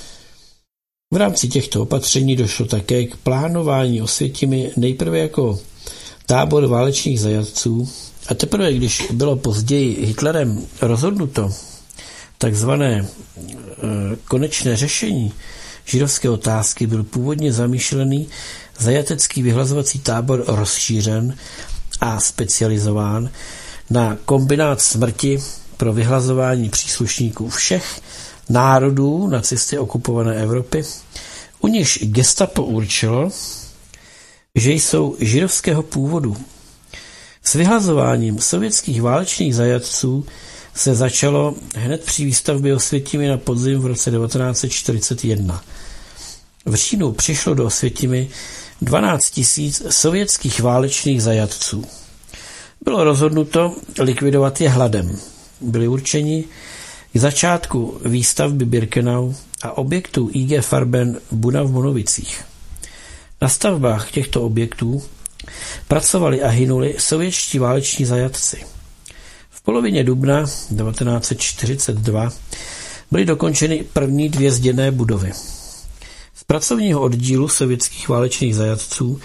V rámci těchto opatření došlo také k plánování Osvětimi nejprve jako tábor válečných zajatců a teprve, když bylo později Hitlerem rozhodnuto takzvané e, konečné řešení židovské otázky, byl původně zamýšlený zajatecký vyhlazovací tábor rozšířen a specializován na kombinát smrti pro vyhlazování příslušníků všech národů nacisty okupované Evropy, u nichž gestapo určilo, že jsou židovského původu. S vyhlazováním sovětských válečných zajatců se začalo hned při výstavbě Osvětimi na podzim v roce devatenáct set čtyřicet jedna. V říjnu přišlo do Osvětimi dvanáct tisíc sovětských válečných zajatců. Bylo rozhodnuto likvidovat je hladem. Byli určeni k začátku výstavby Birkenau a objektů I G Farben Buna v Monovicích. Na stavbách těchto objektů pracovali a hynuli sovětští váleční zajatci. V polovině dubna devatenáct set čtyřicet dva byly dokončeny první dvě zděné budovy. Z pracovního oddílu sovětských válečných zajatců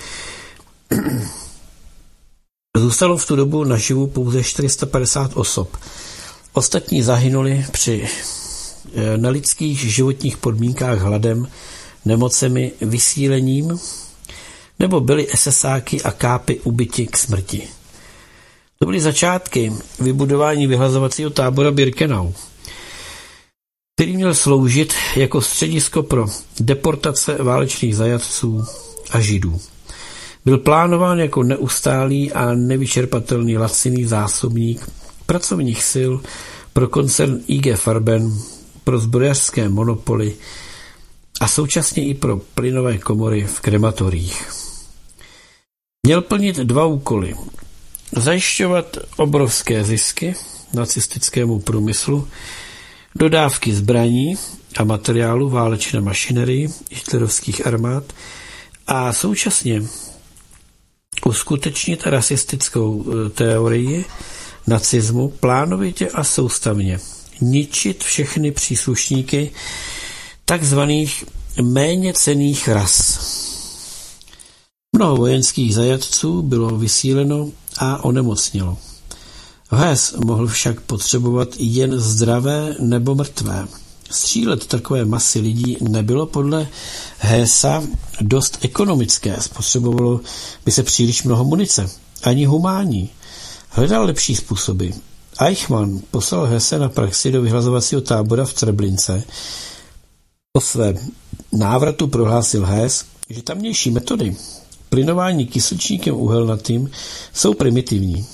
zůstalo v tu dobu naživu pouze čtyři sta padesát osob. Ostatní zahynuli při nelidských životních podmínkách hladem, nemocemi, vysílením, nebo byli esesáky a kápy ubyti k smrti. To byly začátky vybudování vyhlazovacího tábora Birkenau, který měl sloužit jako středisko pro deportace válečných zajatců a židů. Byl plánován jako neustálý a nevyčerpatelný laciný zásobník pracovních sil pro koncern I G Farben, pro zbrojařské monopoly a současně i pro plynové komory v krematoriích. Měl plnit dva úkoly. Zajišťovat obrovské zisky nacistickému průmyslu, dodávky zbraní a materiálu válečné mašinerii hitlerovských armád a současně uskutečnit rasistickou teorii nacismu plánovitě a soustavně, ničit všechny příslušníky takzvaných méně cenných ras. Mnoho vojenských zajatců bylo vysíleno a onemocnělo. Hess mohl však potřebovat jen zdravé nebo mrtvé. Střílet takové masy lidí nebylo podle Hessa dost ekonomické, spotřebovalo by se příliš mnoho munice, ani humánní. Hledal lepší způsoby. Eichmann poslal Hesse na praxi do vyhlazovacího tábora v Treblince. Po svém návratu prohlásil Hess, že tamnější metody plynování kysličníkem uhelnatým jsou primitivní.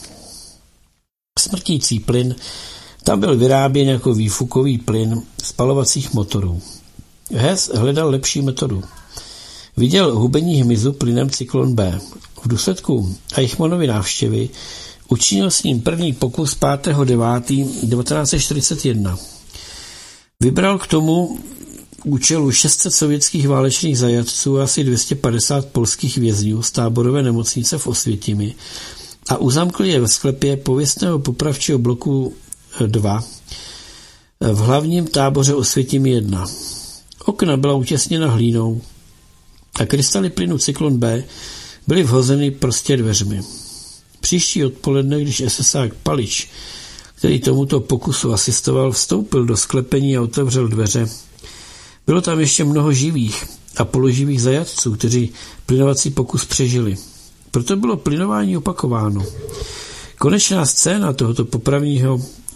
Smrtící plyn tam byl vyráběn jako výfukový plyn spalovacích motorů. Hess hledal lepší metodu. Viděl hubení hmyzu plynem Cyklon B. V důsledku Eichmannovy návštěvy učinil s ním první pokus pátého devátého devatenáct set čtyřicet jedna. Vybral k tomu účelu šest set sovětských válečných zajatců a asi dvě stě padesát polských vězňů z táborové nemocnice v Osvětimi a uzamkl je ve sklepě pověstného popravčího bloku dva v hlavním táboře Osvětimi jedna. Okna byla utěsněna hlínou a krystaly plynu Cyklon B byly vhozeny prostě dveřmi. Příští odpoledne, když esesák Palič, který tomuto pokusu asistoval, vstoupil do sklepení a otevřel dveře, bylo tam ještě mnoho živých a položivých zajatců, kteří plynovací pokus přežili. Proto bylo plynování opakováno. Konečná scéna tohoto popravního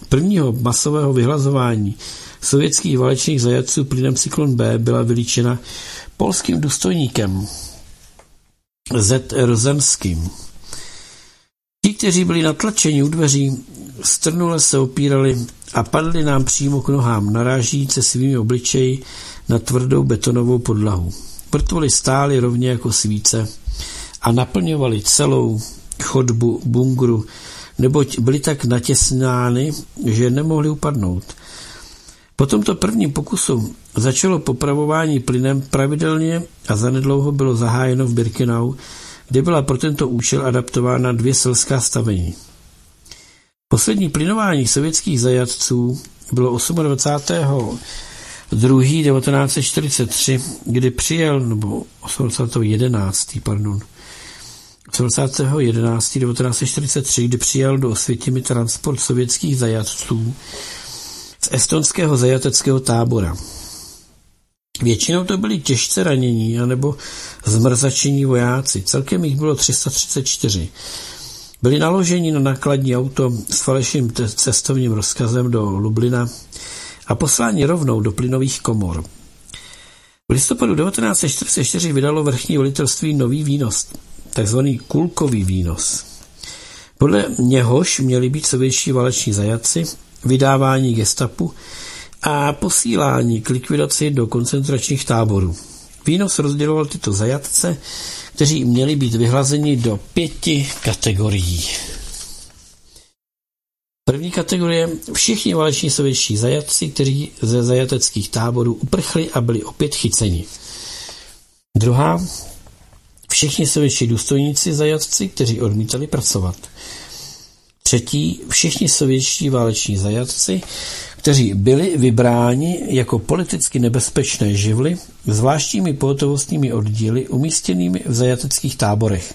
prvního masového vyhlazování sovětských válečných zajatců plynem Cyklon B byla vylíčena polským důstojníkem Z. Rozemským. Ti, kteří byli natlačeni u dveří, strnule se opírali a padli nám přímo k nohám, narážíce svými obličeji na tvrdou betonovou podlahu. Mrtvoly stály rovně jako svíce a naplňovali celou chodbu bunkru, neboť byly tak natěsnány, že nemohly upadnout. Po tomto prvním pokusu začalo popravování plynem pravidelně a zanedlouho bylo zahájeno v Birkenau, kde byla pro tento účel adaptována dvě selská stavení. Poslední plynování sovětských zajatců bylo dvacátého druhého devatenáct set čtyřicet tři, kdy přijel, nebo dvacátého jedenáctého pardon, dvacátého jedenáctého devatenáct set čtyřicet tři, kdy přijel do Osvětimi transport sovětských zajatců z estonského zajateckého tábora. Většinou to byli těžce ranění anebo zmrzačení vojáci. Celkem jich bylo tři sta třicet čtyři. Byli naloženi na nákladní auto s falešným cestovním rozkazem do Lublina a posláni rovnou do plynových komor. V listopadu devatenáct set čtyřicet čtyři vydalo vrchní velitelství nový výnos, takzvaný kulkový výnos. Podle něhož měli být sovětští váleční zajatci vydávání gestapu a posílání k likvidaci do koncentračních táborů. Výnos rozděloval tyto zajatce, kteří měli být vyhlazeni do pěti kategorií. První kategorie všichni váleční sovětští zajatci, kteří ze zajateckých táborů uprchli a byli opět chyceni. Druhá všichni sovětští důstojníci zajatci, kteří odmítali pracovat. Třetí všichni sovětští váleční zajatci, kteří byli vybráni jako politicky nebezpečné živly zvláštními pohotovostními oddíly umístěnými v zajateckých táborech.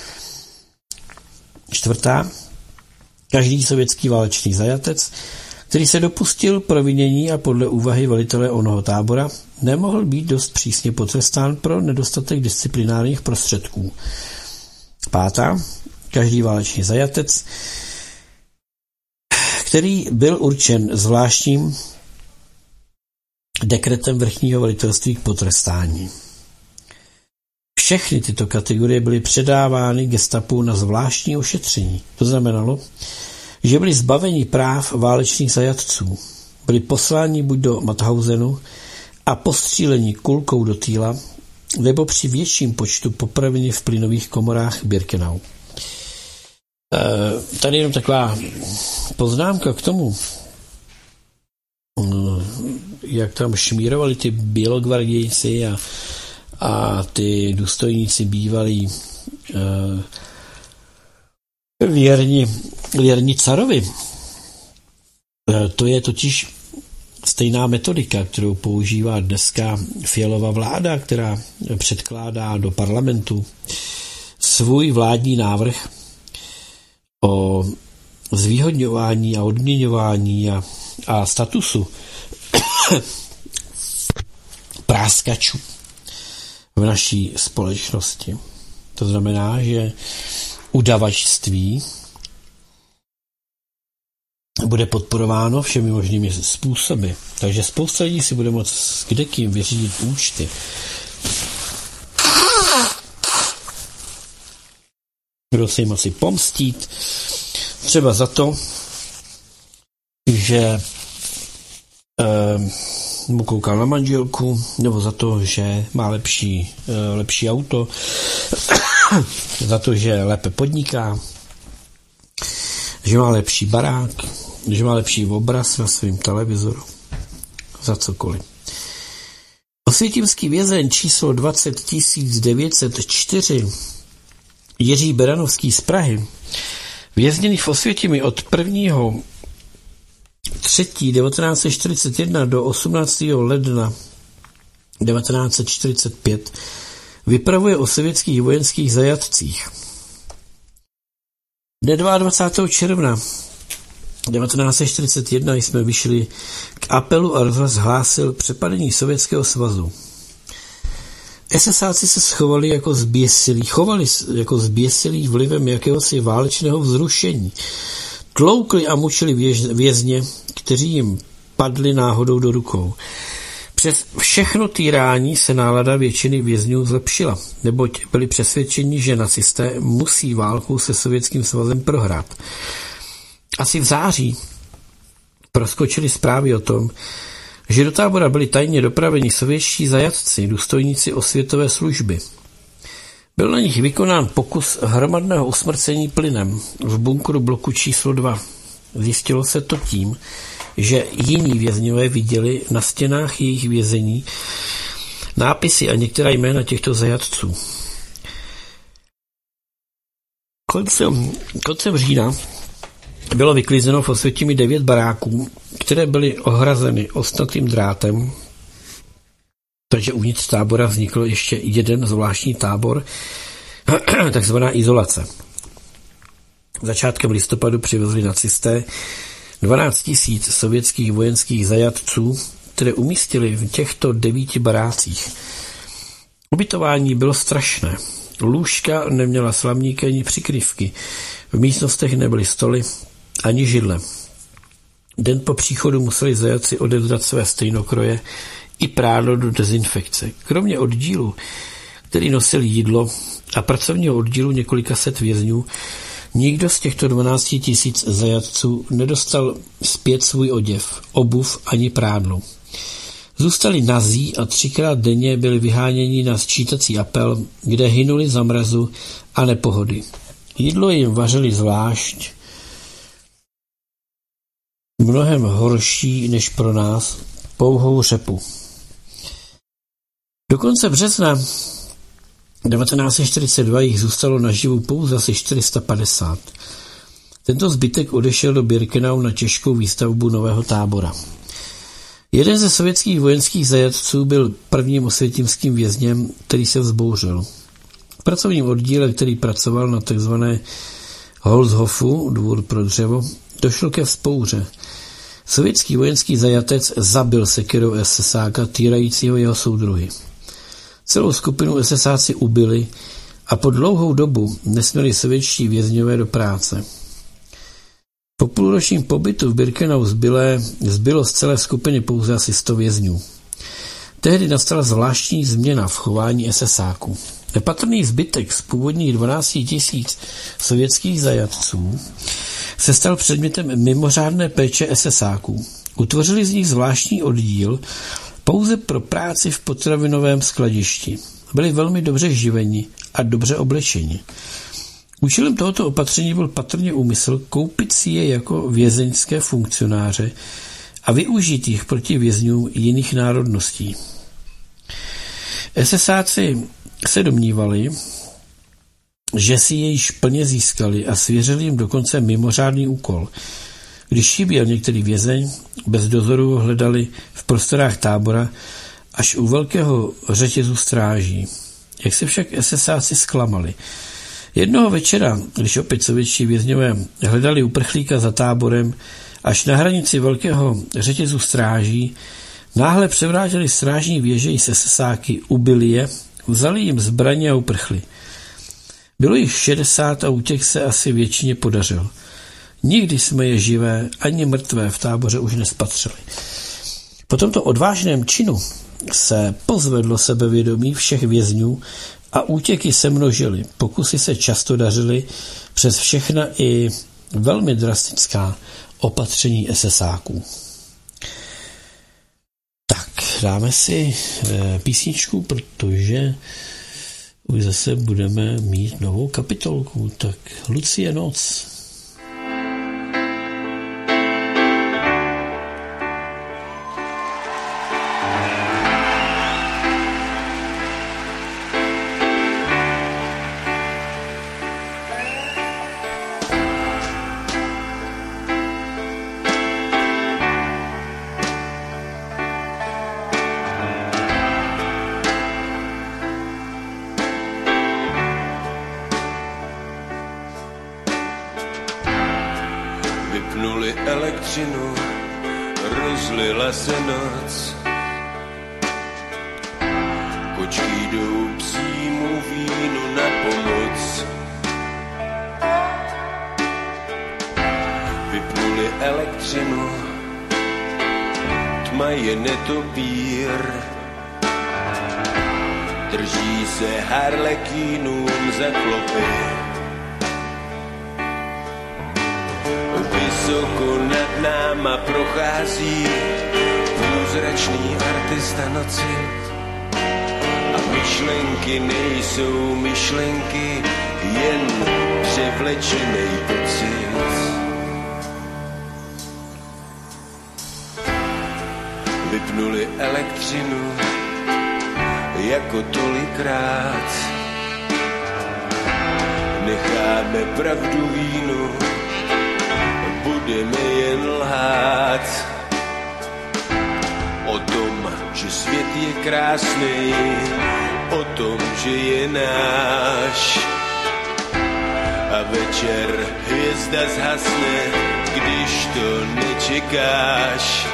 Čtvrtá. Každý sovětský válečný zajatec, který se dopustil provinění a podle úvahy velitele onoho tábora nemohl být dost přísně potrestán pro nedostatek disciplinárních prostředků. Pátá. Každý válečný zajatec, který byl určen zvláštním dekretem vrchního velitelství k potrestání. Všechny tyto kategorie byly předávány gestapu na zvláštní ošetření. To znamenalo, že byli zbaveni práv válečných zajatců. Byli posláni buď do Mauthausenu a postříleni kulkou do týla, nebo při větším počtu popraveni v plynových komorách Birkenau. Tady jenom taková poznámka k tomu, jak tam šmírovali ty bělogvardějci a, a ty důstojníci bývalí uh, věrni, věrni carovi. Uh, to je totiž stejná metodika, kterou používá dneska Fialova vláda, která předkládá do parlamentu svůj vládní návrh o zvýhodňování a odměňování a, a statusu práskačů v naší společnosti. To znamená, že udavačství bude podporováno všemi možnými způsoby. Takže spousta lidí si bude moct s kdekým vyřídit účty. Budou se jim asi pomstít třeba za to, že eh, mu koukal na manželku, nebo za to, že má lepší, eh, lepší auto, za to, že lépe podniká, že má lepší barák, že má lepší obraz na svém televizoru, za cokoliv. Osvětimský vězeň číslo dvacet tisíc devět set čtyři Jiří Beranovský z Prahy, vězněný v Osvětimi od prvního třetího devatenáct set čtyřicet jedna do osmnáctého ledna devatenáct set čtyřicet pět, vypravuje o sovětských vojenských zajatcích. Dne dvacátého druhého června devatenáct set čtyřicet jedna jsme vyšli k apelu a rozhlas hlásil přepadení Sovětského svazu. esesáci se schovali jako zběsilí, chovali jako zběsilí vlivem jakéhosi válečného vzrušení. Tloukli a mučili vězně, kteří jim padli náhodou do rukou. Přes všechno týrání se nálada většiny vězňů zlepšila, neboť byli přesvědčeni, že nacisté musí válku se Sovětským svazem prohrát. Asi v září proskočili zprávy o tom, že do tábora byli tajně dopraveni sovětští zajatci, důstojníci osvětové služby. Byl na nich vykonán pokus hromadného usmrcení plynem v bunkru bloku číslo dva. Zjistilo se to tím, že jiní vězňové viděli na stěnách jejich vězení nápisy a některá jména těchto zajatců. Koncem, koncem října bylo vyklizeno v Osvětimi devět baráků, které byly ohrazeny ostnatým drátem, takže uvnitř tábora vznikl ještě jeden zvláštní tábor, takzvaná izolace. Začátkem listopadu přivezli nacisté dvanáct tisíc sovětských vojenských zajatců, které umístili v těchto devíti barácích. Ubytování bylo strašné. Lůžka neměla slamníky ani přikryvky. V místnostech nebyly stoly ani židle. Den po příchodu museli zajatci odevzdat své stejnokroje i prádlo do dezinfekce. Kromě oddílu, který nosil jídlo, a pracovního oddílu několika set vězňů, nikdo z těchto dvanácti tisíc zajatců nedostal zpět svůj oděv, obuv ani prádlo. Zůstali nazí a třikrát denně byli vyháněni na sčítací apel, kde hynuli za mrazu a nepohody. Jídlo jim vařili zvlášť, mnohem horší než pro nás, pouhou řepu. Do konce března devatenáct set čtyřicet dva jich zůstalo naživu pouze asi čtyři sta padesát. Tento zbytek odešel do Birkenau na těžkou výstavbu nového tábora. Jeden ze sovětských vojenských zajatců byl prvním osvětimským vězněm, který se vzbouřil. V pracovním oddíle, který pracoval na tzv. Holzhofu, dvůr pro dřevo, došlo ke vzpouře. Sovětský vojenský zajatec zabil sekyrou esesáka týrajícího jeho soudruhy. Celou skupinu esesáci ubili a po dlouhou dobu nesměli sovětští vězňové do práce. Po půlročním pobytu v Birkenau zbylé, zbylo z celé skupiny pouze asi sto vězňů. Tehdy nastala zvláštní změna v chování esesáků. Nepatrný zbytek z původních dvanácti tisíc sovětských zajatců se stal předmětem mimořádné péče esesáků. Utvořili z nich zvláštní oddíl pouze pro práci v potravinovém skladišti. Byli velmi dobře živeni a dobře oblečeni. Účelem tohoto opatření byl patrně úmysl koupit si je jako vězeňské funkcionáře a využít jich proti vězňům jiných národností. esesáci se domnívali, že si jej již plně získali a svěřili jim dokonce mimořádný úkol. Když chyběl některý vězeň, bez dozoru hledali v prostorách tábora až u velkého řetězu stráží. Jak se však esesáci zklamali. Jednoho večera, když opět sovětští vězňové hledali uprchlíka za táborem, až na hranici velkého řetězu stráží, náhle převrátili strážní věže s esesáky, ubili je, vzali jim zbraně a uprchli. Bylo jich šedesát a útěk se asi většině podařil. Nikdy jsme je živé ani mrtvé v táboře už nespatřili. Po tomto odvážném činu se pozvedlo sebevědomí všech vězňů a útěky se množily. Pokusy se často dařily přes všechna i velmi drastická opatření esesáků. Tak, dáme si písničku, protože už zase budeme mít novou kapitolku. Tak Lucie noc. Vypnuli elektřinu, rozlila se noc. Kočky jdou psímu vínu na pomoc. elektřinu, tma je netopír, drží se harlekínům za klopy. Vysoko nad náma prochází průzračný artista noci a myšlenky nejsou myšlenky, jen převlečenej pocit. Vypnuli elektřinu jako tolikrát, necháme pravdu vínu, budeme jen lhát o tom, že svět je krásný, o tom, že je náš. A večer hvězda zhasne, když to nečekáš.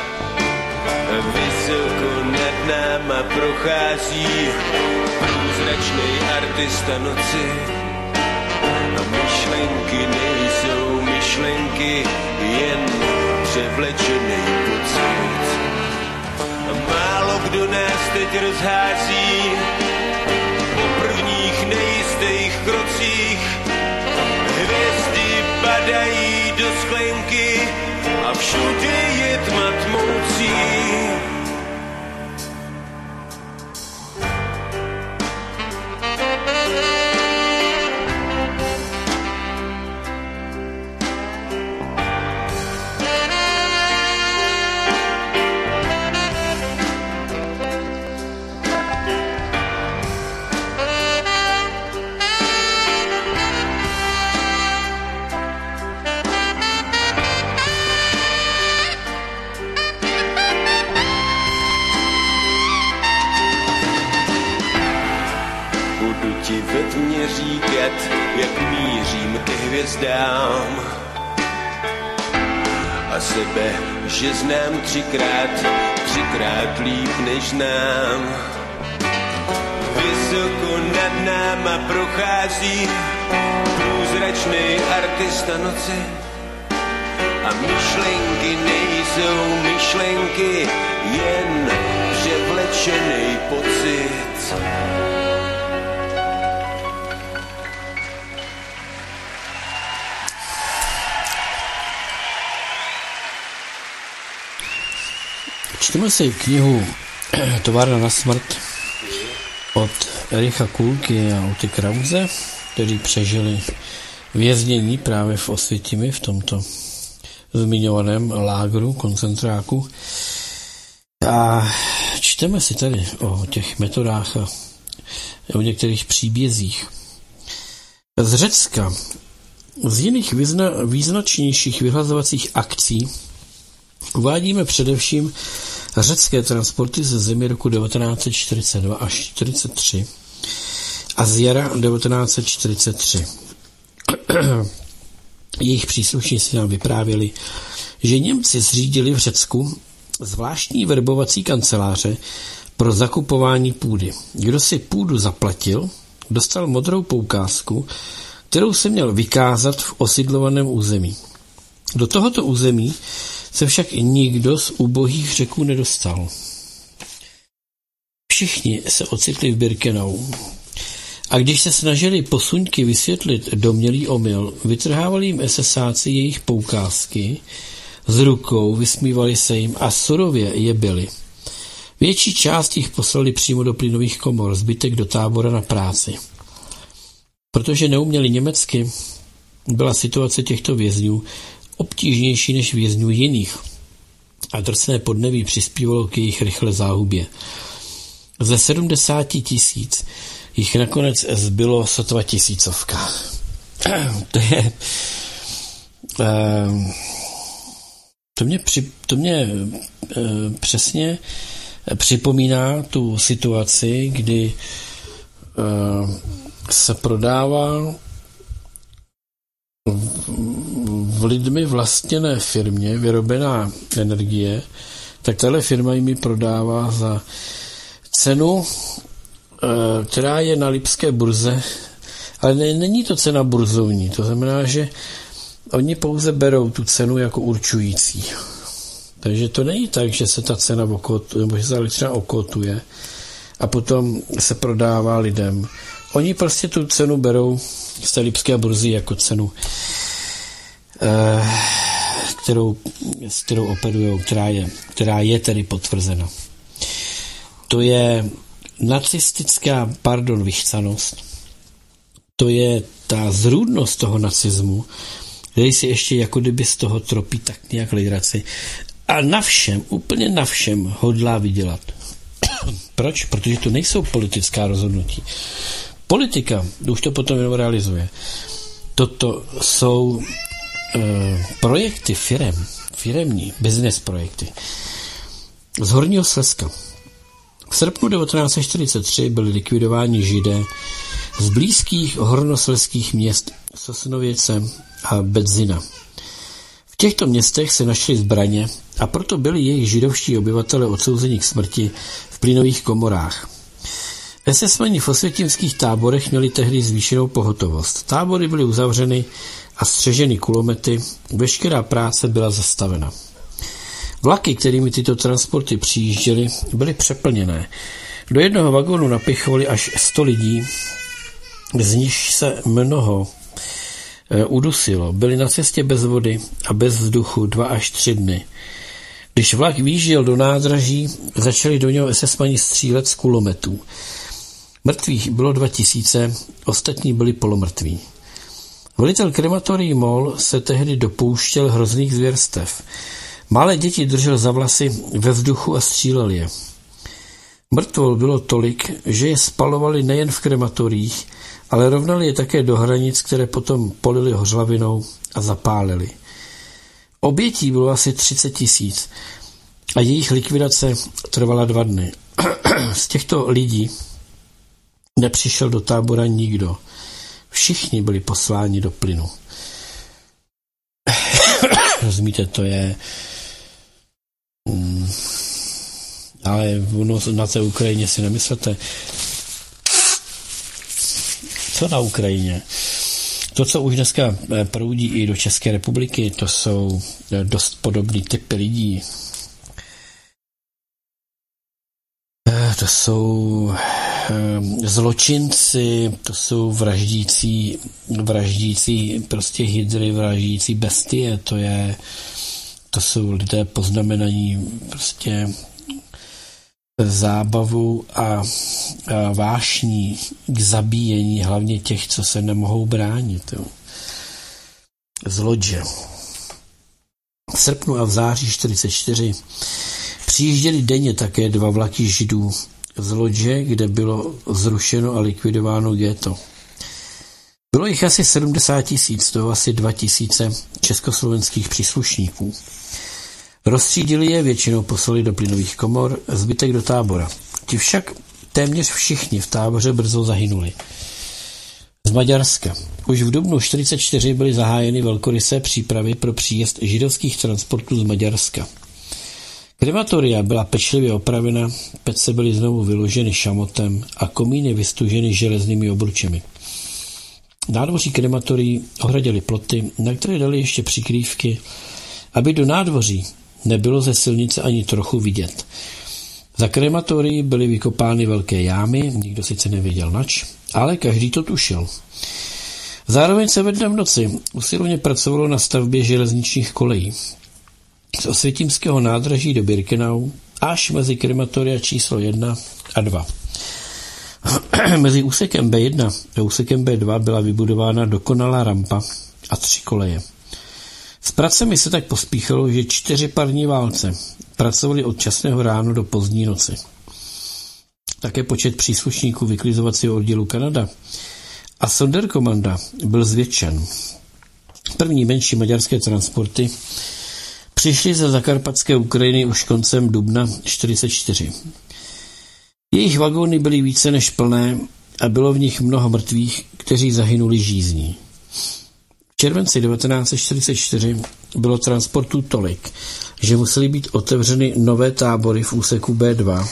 Vysoko nad náma prochází průzračnej artista noci a myšlenky nejsou myšlenky, jen převlečenej pocit. A málo kdo nás teď rozhází po prvních nejistých krocích. Hvězdy padají do sklenky a všude je tma tmoucí. Ve tmě říkat, jak mířím ke hvězdám a sebe, že znám třikrát, třikrát líp než nám. Vysoko nad náma prochází průzračnej artista noci a myšlenky nejsou myšlenky, jen převlečenej pocit. Čteme si knihu Továrna na smrt od Ericha Kulky a Uty Krause, kteří přežili věznění právě v Osvětimi, v tomto zmiňovaném lágru, koncentráku. A čteme si tady o těch metodách a o některých příbězích. Z Řecka, z jiných význa, význačnějších vyhlazovacích akcí uvádíme především řecké transporty ze země roku devatenáct set čtyřicet dva až čtyřicet tři a z jara devatenáct set čtyřicet tři. Jejich příslušníci nám vyprávěli, že Němci zřídili v Řecku zvláštní verbovací kanceláře pro zakupování půdy. Kdo si půdu zaplatil, dostal modrou poukázku, kterou se měl vykázat v osidlovaném území. Do tohoto území se však nikdo z ubohých Řeků nedostal. Všichni se ocitli v Birkenau. A když se snažili posuňky vysvětlit domnělý omyl, vytrhávali jim esesáci jejich poukázky z rukou, vysmívali se jim a surově je byli. Větší část jich poslali přímo do plynových komor, zbytek do tábora na práci. Protože neuměli německy, byla situace těchto vězňů obtížnější než vězňů jiných a drsné podneví přispívalo k jejich rychlé záhubě. Ze sedmdesáti tisíc jich nakonec zbylo sotva tisícovka. To je... To mě, při, to mě přesně připomíná tu situaci, kdy se prodává v lidmi vlastněné firmě vyrobená energie, tak tahle firma jim ji prodává za cenu, která je na lipské burze, ale ne, není to cena burzovní. To znamená, že oni pouze berou tu cenu jako určující. Takže to není tak, že se ta cena okotuje, nebo že se elektřina okotuje a potom se prodává lidem. Oni prostě tu cenu berou z té lipské burzy jako cenu, kterou, s kterou operujou, která je, která je tedy potvrzena. To je nacistická, pardon, vychcanost. To je ta zrůdnost toho nacismu, který si ještě jako kdyby z toho tropí tak nějak legraci. A na všem, úplně na všem hodlá vydělat. Proč? Protože to nejsou politická rozhodnutí. Politika už to potom jenom realizuje. Toto jsou e, projekty firem, firemní, business projekty. Z Horního Slezska. V srpnu devatenáct set čtyřicet tři byli likvidováni Židé z blízkých hornoslezských měst Sosnovice a Bedzina. V těchto městech se našly zbraně a proto byli jejich židovští obyvatele odsouzeni k smrti v plynových komorách. esesmani v osvětimských táborech měli tehdy zvýšenou pohotovost. Tábory byly uzavřeny a střeženy kulomety, veškerá práce byla zastavena. Vlaky, kterými tyto transporty přijížděly, byly přeplněné. Do jednoho vagónu napichovali až sto lidí, z nichž se mnoho e, udusilo. Byli na cestě bez vody a bez vzduchu dva až tři dny. Když vlak výjížděl do nádraží, začali do něho esesmani střílet z kulometů. Mrtvých bylo dva tisíce, ostatní byli polomrtví. Velitel krematorií Mol se tehdy dopouštěl hrozných zvěrstev. Malé děti držel za vlasy ve vzduchu a střílel je. Mrtvol bylo tolik, že je spalovali nejen v krematoriích, ale rovnali je také do hranic, které potom polili hořlavinou a zapálili. Obětí bylo asi třicet tisíc a jejich likvidace trvala dva dny. Z těchto lidí nepřišel do tábora nikdo. Všichni byli posláni do plynu. Rozumíte, to je... Hmm. Ale na té Ukrajině si nemyslete. Co na Ukrajině? To, co už dneska proudí i do České republiky, to jsou dost podobný typy lidí. To jsou zločinci, to jsou vraždící, vraždící prostě hydry, vraždící bestie, to je, to jsou lidé poznamenaní prostě zábavu a, a vášní k zabíjení, hlavně těch, co se nemohou bránit. Jo. Zlodže. V srpnu a v září čtyřicet čtyři přijížděli denně také dva vlaky Židů z Lodže, kde bylo zrušeno a likvidováno ghetto. Bylo jich asi sedmdesát tisíc, to asi dva tisíce československých příslušníků. Rozstřídili je, většinou poslali do plynových komor, zbytek do tábora. Ti však téměř všichni v táboře brzo zahynuli. Z Maďarska. Už v dubnu čtyřicet čtyři byly zahájeny velkorysé přípravy pro příjezd židovských transportů z Maďarska. Krematoria byla pečlivě opravena, pece byly znovu vyloženy šamotem a komíny vystuženy železnými obručemi. Nádvoří krematorií ohradili ploty, na které dali ještě přikrývky, aby do nádvoří nebylo ze silnice ani trochu vidět. Za krematorií byly vykopány velké jámy, nikdo sice nevěděl nač, ale každý to tušil. Zároveň se ve dne v noci usilovně pracovalo na stavbě železničních kolejí. Z osvětimského nádraží do Birkenau až mezi krematoria číslo jedna a dva. Mezi úsekem bé jedna a úsekem bé dva byla vybudována dokonalá rampa a tři koleje. S pracemi se tak pospíchalo, že čtyři parní válce pracovali od časného rána do pozdní noci. Také počet příslušníků vyklizovacího oddílu Kanada a Sonderkommanda byl zvětšen. První menší maďarské transporty přišly ze zakarpatské Ukrajiny už koncem dubna čtyřicet čtyři. Jejich vagóny byly více než plné a bylo v nich mnoho mrtvých, kteří zahynuli žízní. V červenci devatenáct set čtyřicet čtyři bylo transportů tolik, že musely být otevřeny nové tábory v úseku bé dva.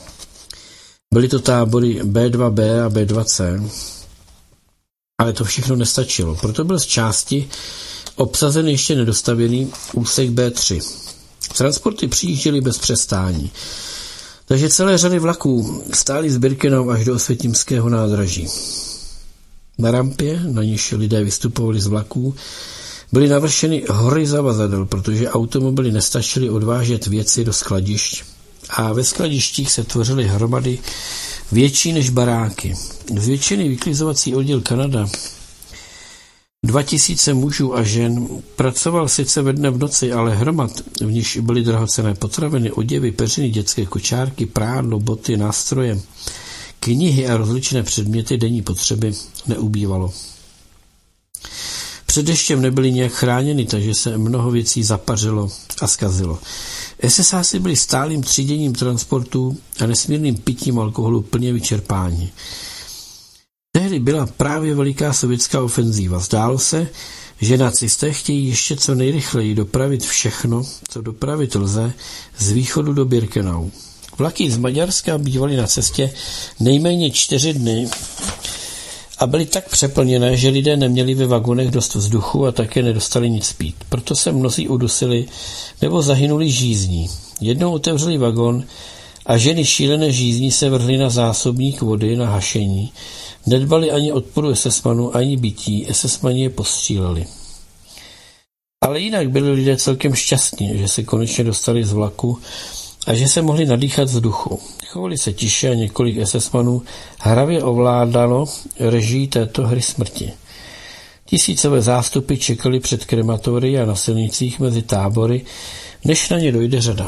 Byly to tábory bé dva bé a bé dva cé, ale to všechno nestačilo. Proto byl z části obsazen ještě nedostavěný úsek bé tři. Transporty přijížděly bez přestání, takže celé řady vlaků stály z Birkenau až do Osvětimského nádraží. Na rampě, na níž lidé vystupovali z vlaků, byly navršeny hory zavazadel, protože automobily nestačily odvážet věci do skladišť a ve skladištích se tvořily hromady větší než baráky. Zvětšený vyklizovací oddíl Kanada, dva tisíce mužů a žen, pracoval sice ve dne v noci, ale hromad, v níž byly drahocenné potraviny, oděvy, peřiny, dětské kočárky, prádlo, boty, nástroje, knihy a rozličné předměty denní potřeby neubývalo. Před deštěm nebyly nějak chráněny, takže se mnoho věcí zapařilo a zkazilo. esesáci byli stálým tříděním transportů a nesmírným pitím alkoholu plně vyčerpáni. Tehdy byla právě veliká sovětská ofenzíva. Zdálo se, že nacisté chtějí ještě co nejrychleji dopravit všechno, co dopravit lze, z východu do Birkenau. Vlaky z Maďarska bývaly na cestě nejméně čtyři dny a byly tak přeplněné, že lidé neměli ve vagonech dost vzduchu a také nedostali nic pít. Proto se mnozí udusili nebo zahynuli žízní. Jednou otevřeli vagon a ženy šílené žízní se vrhly na zásobník vody na hašení. Nedbali ani odporu esesmanů, ani bití, esesmani je postříleli. Ale jinak byli lidé celkem šťastní, že se konečně dostali z vlaku a že se mohli nadýchat vzduchu. Chovali se tiše a několik esesmanů hravě ovládalo režii této hry smrti. Tisícové zástupy čekali před krematorii a na silnicích mezi tábory, než na ně dojde řada.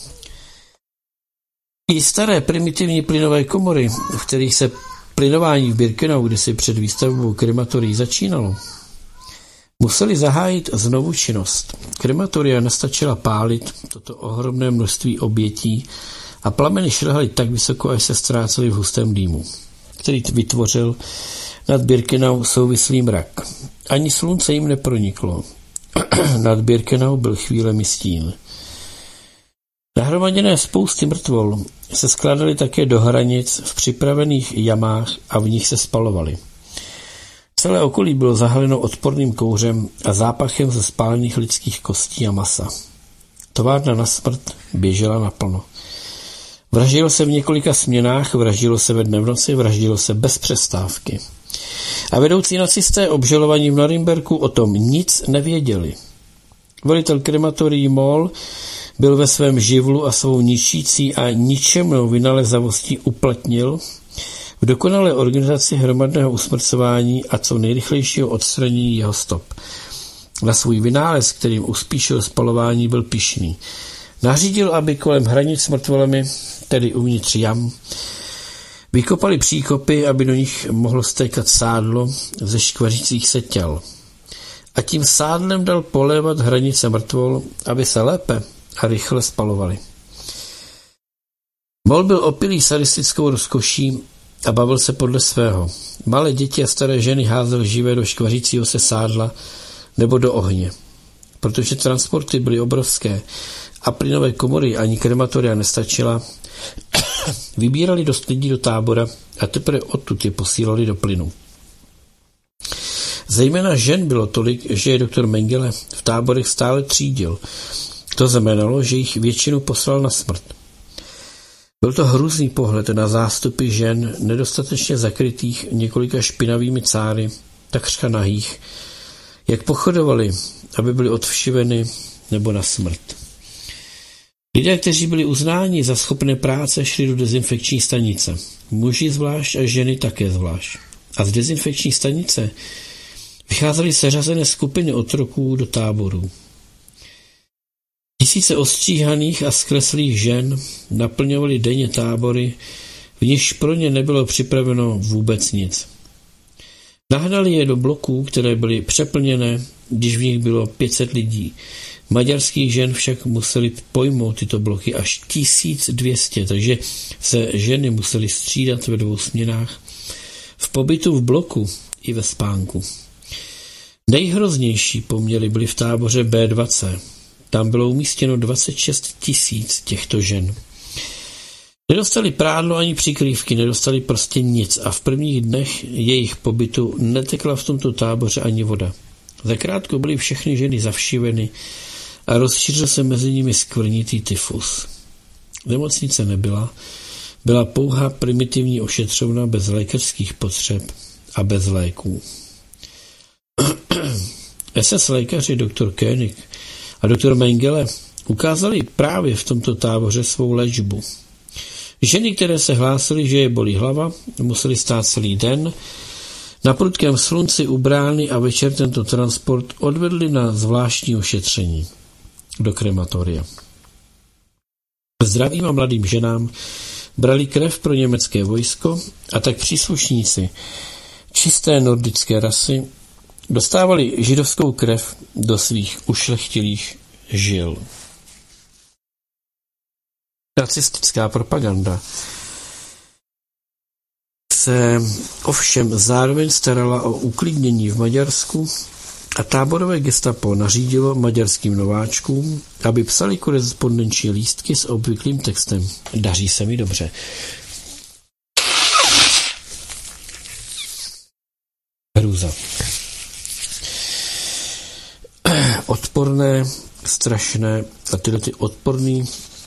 I staré primitivní plynové komory, v kterých se plynování v Birkenau kdysi před výstavbou krematorií začínalo, museli zahájit znovu činnost. Krematoria nestačila pálit toto ohromné množství obětí a plameny šlehaly tak vysoko, až se ztrácely v hustém dýmu, který vytvořil nad Birkenau souvislý mrak. Ani slunce jim neproniklo. Nad Birkenau byl chvílemi stín. Nahromaděné spousty mrtvol se skládaly také do hranic v připravených jamách a v nich se spalovaly. Celé okolí bylo zahaleno odporným kouřem a zápachem ze spálených lidských kostí a masa. Továrna na smrt běžela naplno. Vraždilo se v několika směnách, vraždilo se ve dne v noci, vraždilo se bez přestávky. A vedoucí nacisté obžalovaní v Norimberku o tom nic nevěděli. Velitel krematorií Moll byl ve svém živlu a svou ničící a ničemnou vynalezavostí uplatnil v dokonalé organizaci hromadného usmrcování a co nejrychlejšího odstranění jeho stop. Na svůj vynález, kterým uspíšil spalování, byl pyšný. Nařídil, aby kolem hranic s mrtvolemi, tedy uvnitř jam, vykopali příkopy, aby do nich mohlo stékat sádlo ze škvařících se těl. A tím sádlem dal polévat hranice mrtvol, aby se lépe a rychle spalovali. Moll byl opilý sadistickou rozkoší a bavil se podle svého. Malé děti a staré ženy házel živé do škvařícího se sádla nebo do ohně. Protože transporty byly obrovské a plynové komory ani krematoria nestačila, vybírali dost lidí do tábora a teprve odtud je posílali do plynu. Zejména žen bylo tolik, že je doktor Mengele v táborech stále třídil. To znamenalo, že jich většinu poslal na smrt. Byl to hrůzný pohled na zástupy žen nedostatečně zakrytých několika špinavými cáry, takřka nahých, jak pochodovali, aby byly odvšiveny nebo na smrt. Lidé, kteří byli uznáni za schopné práce, šli do dezinfekční stanice. Muži zvlášť a ženy také zvlášť. A z dezinfekční stanice vycházely seřazené skupiny otroků do táborů. Tisíce ostříhaných a zkreslých žen naplňovaly denně tábory, v nichž pro ně nebylo připraveno vůbec nic. Nahnali je do bloků, které byly přeplněné, když v nich bylo pět set lidí. Maďarských žen však museli pojmout tyto bloky až tisíc dvě stě, takže se ženy musely střídat ve dvou směnách, v pobytu v bloku i ve spánku. Nejhroznější poměry byly v táboře bé dvacet. Tam bylo umístěno dvacet šest tisíc těchto žen. Nedostali prádlo ani přikrývky, nedostali prostě nic a v prvních dnech jejich pobytu netekla v tomto táboře ani voda. Zakrátko byly všechny ženy zavšiveny a rozšířil se mezi nimi skvrnitý tyfus. Nemocnice nebyla, byla pouhá primitivní ošetřovna bez lékařských potřeb a bez léků. es es lékaři doktor Koenig a doktor Mengele ukázali právě v tomto táboře svou léčbu. Ženy, které se hlásily, že je bolí hlava, museli stát celý den na prudkém slunci u brány a večer tento transport odvedli na zvláštní ošetření do krematoria. Zdravým a mladým ženám brali krev pro německé vojsko a tak příslušníci čisté nordické rasy dostávali židovskou krev do svých ušlechtilých žil. Nacistická propaganda se ovšem zároveň starala o uklidnění v Maďarsku a táborové gestapo nařídilo maďarským nováčkům, aby psali korespondenční lístky s obvyklým textem. Daří se mi dobře. Hrůza. Odporné, strašné a tyhle ty odporný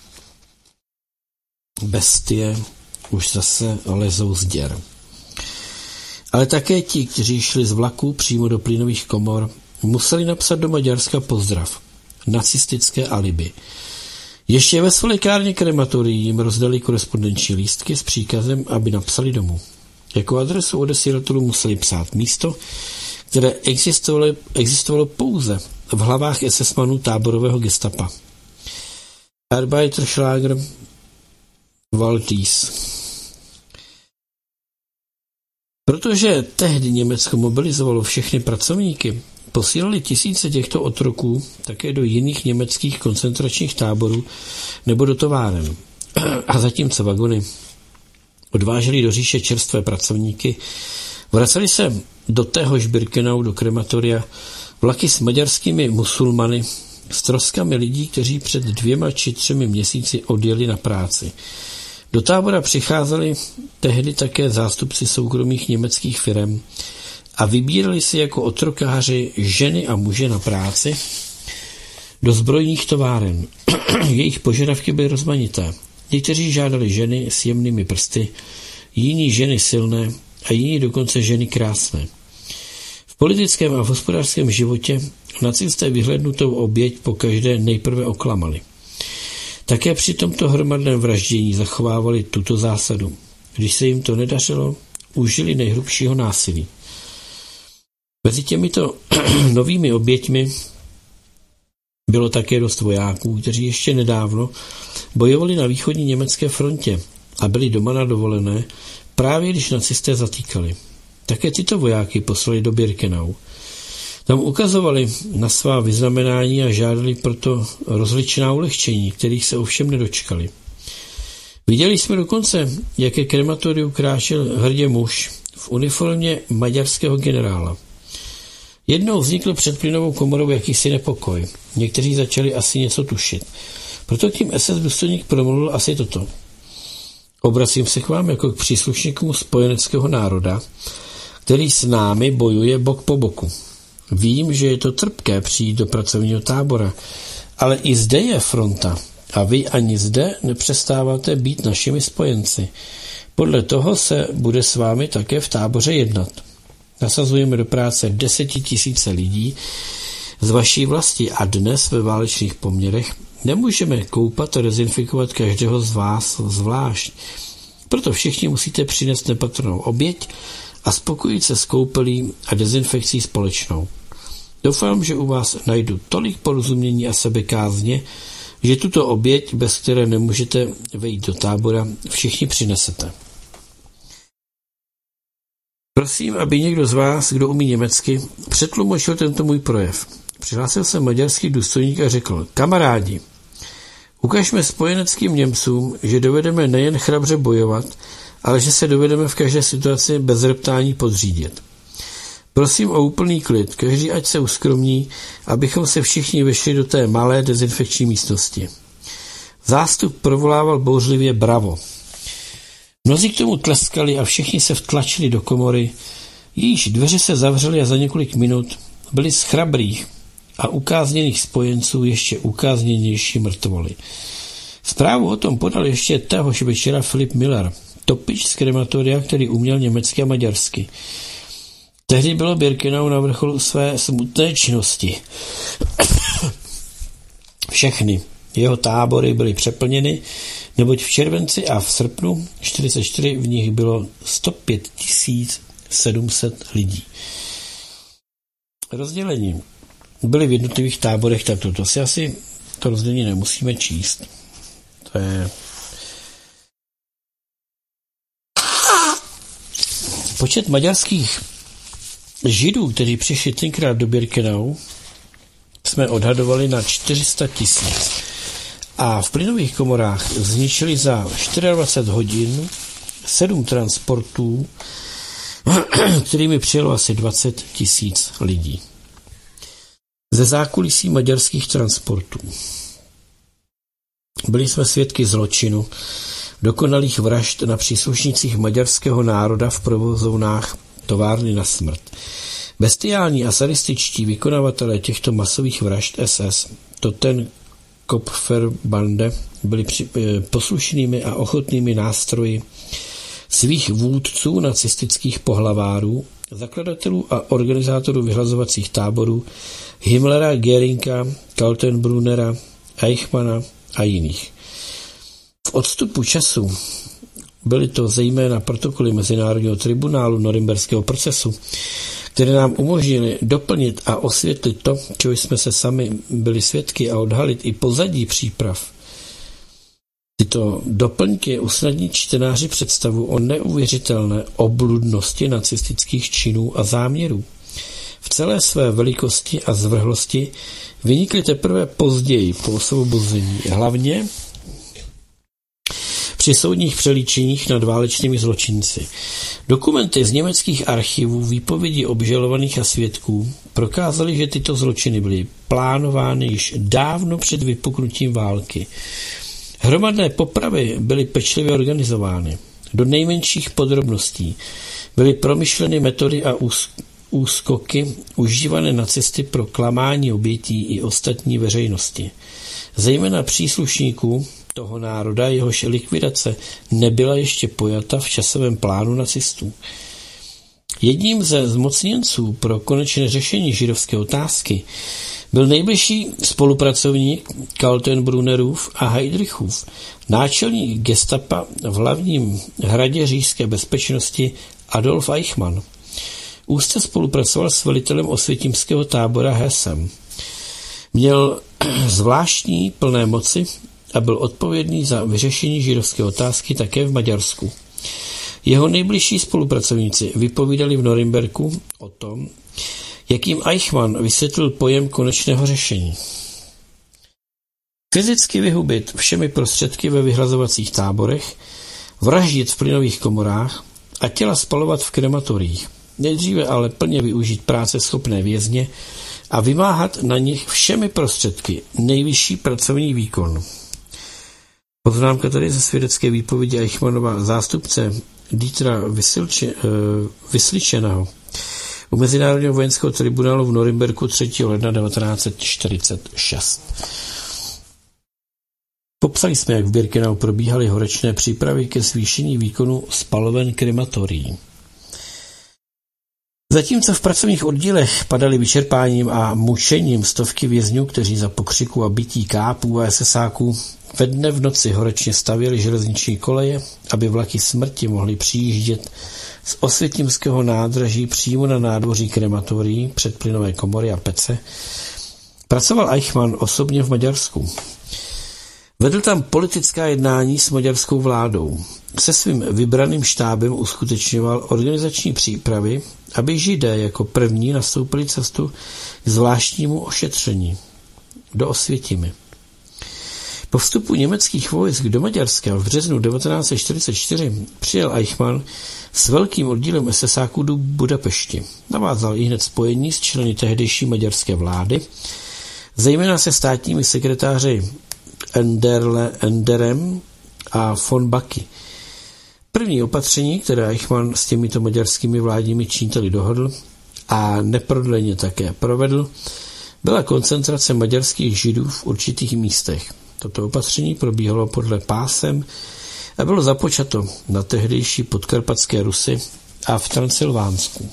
bestie už zase lezou z děr. Ale také ti, kteří šli z vlaku přímo do plynových komor, museli napsat do Maďarska pozdrav. Nacistické alibi. Ještě ve svolekárně krematorií jim rozdali korespondenční lístky s příkazem, aby napsali domů. Jako adresu odesílatelů museli psát místo, které existovalo, existovalo pouze v hlavách esesmanů táborového gestapa. Arbeiterschlager Waltis. Protože tehdy Německo mobilizovalo všechny pracovníky, posílali tisíce těchto otroků také do jiných německých koncentračních táborů nebo do továren. A zatímco vagony odváželi do říše čerstvé pracovníky, vraceli se do téhož Birkenau, do krematoria, vlaky s maďarskými musulmany, s troskami lidí, kteří před dvěma či třemi měsíci odjeli na práci. Do tábora přicházeli tehdy také zástupci soukromých německých firem a vybírali si jako otrokáři ženy a muže na práci do zbrojních továren. Jejich požadavky byly rozmanité. Někteří žádali ženy s jemnými prsty, jiní ženy silné a jiní dokonce ženy krásné. V politickém a v hospodářském životě nacisté vyhlednutou oběť pokaždé nejprve oklamali. Také při tomto hromadném vraždění zachovávali tuto zásadu. Když se jim to nedařilo, užili nejhrubšího násilí. Mezi těmito novými oběťmi bylo také dost vojáků, kteří ještě nedávno bojovali na východní německé frontě a byli doma na dovolené, právě když nacisté zatýkali. Také tyto vojáky poslali do Birkenau. Tam ukazovali na svá vyznamenání a žádali proto rozličná ulehčení, kterých se ovšem nedočkali. Viděli jsme dokonce, jaké krematoriu kráčel hrdě muž v uniformě maďarského generála. Jednou vznikl před plynovou komorou jakýsi nepokoj. Někteří začali asi něco tušit. Proto tím es es důstojník promluvil asi toto. Obracím se k vám jako k příslušníkům spojeneckého národa, který s námi bojuje bok po boku. Vím, že je to trpké přijít do pracovního tábora, ale i zde je fronta a vy ani zde nepřestáváte být našimi spojenci. Podle toho se bude s vámi také v táboře jednat. Nasazujeme do práce desetitisíce lidí z vaší vlasti a dnes ve válečných poměrech nemůžeme koupat a dezinfikovat každého z vás zvlášť. Proto všichni musíte přinést nepatrnou oběť a spokojit se s koupelí a dezinfekcí společnou. Doufám, že u vás najdu tolik porozumění a sebekázně, že tuto oběť, bez které nemůžete vejít do tábora, všichni přinesete. Prosím, aby někdo z vás, kdo umí německy, přetlumočil tento můj projev. Přihlásil se maďarský důstojník a řekl: kamarádi, ukažme spojeneckým Němcům, že dovedeme nejen chrabře bojovat, ale že se dovedeme v každé situaci bez reptání podřídit. Prosím o úplný klid, každý ať se uskromní, abychom se všichni vešli do té malé dezinfekční místnosti. Zástup provolával bouřlivě bravo. Mnozí k tomu tleskali a všichni se vtlačili do komory, jejíž dveře se zavřely a za několik minut byli z chrabrých a ukázněných spojenců ještě ukázněnější mrtvoly. Zprávu o tom podal ještě téhož večera Filip Miller, topič z krematoria, který uměl německy a maďarsky. Tehdy bylo Birkenau na vrcholu své smutné činnosti. Všechny jeho tábory byly přeplněny, neboť v červenci a v srpnu čtyřicet čtyři v nich bylo sto pět tisíc sedm set lidí. Rozdělení byly v jednotlivých táborech takto. To si asi to rozdělení nemusíme číst. To je počet maďarských Židů, kteří přišli tenkrát do Birkenau, jsme odhadovali na čtyři sta tisíc. A v plynových komorách zničili za dvacet čtyři hodin sedm transportů, kterými přijelo asi dvacet tisíc lidí. Ze zákulisí maďarských transportů byli jsme svědky zločinu, dokonalých vražd na příslušnících maďarského národa v provozovnách továrny na smrt. Bestiální a sadističtí vykonavatelé těchto masových vražd es es, Toten Kopferbande, byli při, e, poslušnými a ochotnými nástroji svých vůdců nacistických pohlavárů, zakladatelů a organizátorů vyhlazovacích táborů Himmlera, Göringa, Kaltenbrunera, Eichmanna a jiných. V odstupu času byly to zejména protokoly Mezinárodního tribunálu norimberského procesu, které nám umožnily doplnit a osvětlit to, čeho jsme se sami byli svědky, a odhalit i pozadí příprav. Tyto doplňky usnadní čtenáři představu o neuvěřitelné obludnosti nacistických činů a záměrů. V celé své velikosti a zvrhlosti vynikly teprve později po osvobození, hlavně při soudních přelíčeních nad válečnými zločinci. Dokumenty z německých archivů, výpovědi obžalovaných a svědků prokázaly, že tyto zločiny byly plánovány již dávno před vypuknutím války. Hromadné popravy byly pečlivě organizovány. Do nejmenších podrobností byly promyšleny metody a úskoky užívané nacisty pro klamání obětí i ostatní veřejnosti. Zejména příslušníků toho národa, jehož likvidace nebyla ještě pojata v časovém plánu nacistů. Jedním ze zmocněnců pro konečné řešení židovské otázky byl nejbližší spolupracovník Kaltenbrunnerův a Heydrichův, náčelník gestapa v hlavním hradě říšské bezpečnosti Adolf Eichmann. Úzce spolupracoval s velitelem osvětimského tábora Hessem. Měl zvláštní plné moci a byl odpovědný za vyřešení židovské otázky také v Maďarsku. Jeho nejbližší spolupracovníci vypovídali v Norimberku o tom, jakým Eichmann vysvětlil pojem konečného řešení. Fyzicky vyhubit všemi prostředky ve vyhlazovacích táborech, vraždit v plynových komorách a těla spalovat v krematoriích. Nejdříve ale plně využít práce schopné vězně a vymáhat na nich všemi prostředky nejvyšší pracovní výkon. Poznámka tady ze svědecké výpovědi Eichmannova zástupce Dietera Vyslyčeného u Mezinárodního vojenského tribunálu v Norimberku třetího ledna devatenáct set čtyřicet šest. Popsali jsme, jak v Birkenau probíhaly horečné přípravy ke zvýšení výkonu spaloven krematorií. Zatímco v pracovních oddílech padaly vyčerpáním a mučením stovky vězňů, kteří za pokřiku a bití kápů a esesáků ve dne v noci horečně stavěli železniční koleje, aby vlaky smrti mohly přijíždět z osvětimského nádraží přímo na nádvoří krematorií před plynové komory a pece, pracoval Eichmann osobně v Maďarsku. Vedl tam politická jednání s maďarskou vládou. Se svým vybraným štábem uskutečňoval organizační přípravy, aby Židé jako první nastoupili cestu k zvláštnímu ošetření do Osvětimi. Po vstupu německých vojsk do Maďarska v březnu devatenáct set čtyřicet čtyři přijel Eichmann s velkým oddílem esesáků do Budapešti. Navázal ihned spojení s členy tehdejší maďarské vlády, zejména se státními sekretáři Enderle, Enderem a von Baki. První opatření, které Eichmann s těmito maďarskými vládními činiteli dohodl, a neprodleně také provedl, byla koncentrace maďarských židů v určitých místech. Toto opatření probíhalo podle pásem a bylo započato na tehdejší podkarpatské Rusy a v Transylvánsku.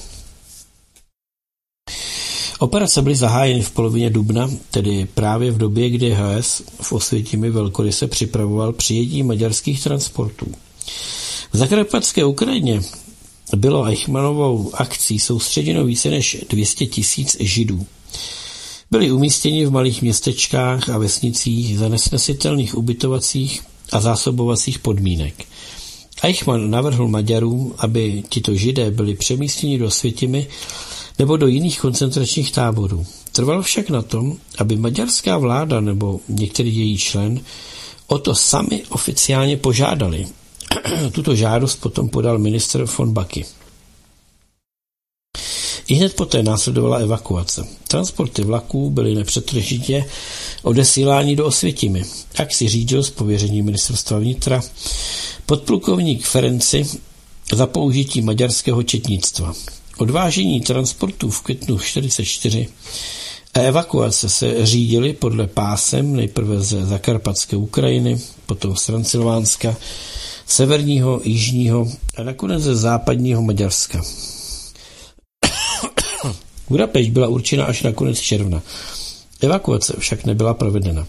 Operace byly zahájeny v polovině dubna, tedy právě v době, kdy H S v Osvětimi velkoryse připravoval přijetí maďarských transportů. V zakarpatské Ukrajině bylo Eichmannovou akcí soustředěno více než dvě stě tisíc židů. Byli umístěni v malých městečkách a vesnicích za nesnesitelných ubytovacích a zásobovacích podmínek. Eichmann navrhl Maďarům, aby tito židé byli přemístěni do Osvětimi nebo do jiných koncentračních táborů. Trval však na tom, aby maďarská vláda nebo některý její člen o to sami oficiálně požádali. Tuto žádost potom podal ministr von Baki. I hned poté následovala evakuace. Transporty vlaků byly nepřetržitě odesílány do Osvětimi. Akci řídil z pověření ministerstva vnitra podplukovník Ferenci za použití maďarského četnictva. Odvážení transportů v květnu čtyřicet čtyři a evakuace se řídily podle pásem nejprve ze zakarpatské Ukrajiny, potom z Transylvánska, severního, jižního a nakonec ze západního Maďarska. Budapešť byla určena až na konec června. Evakuace však nebyla provedena.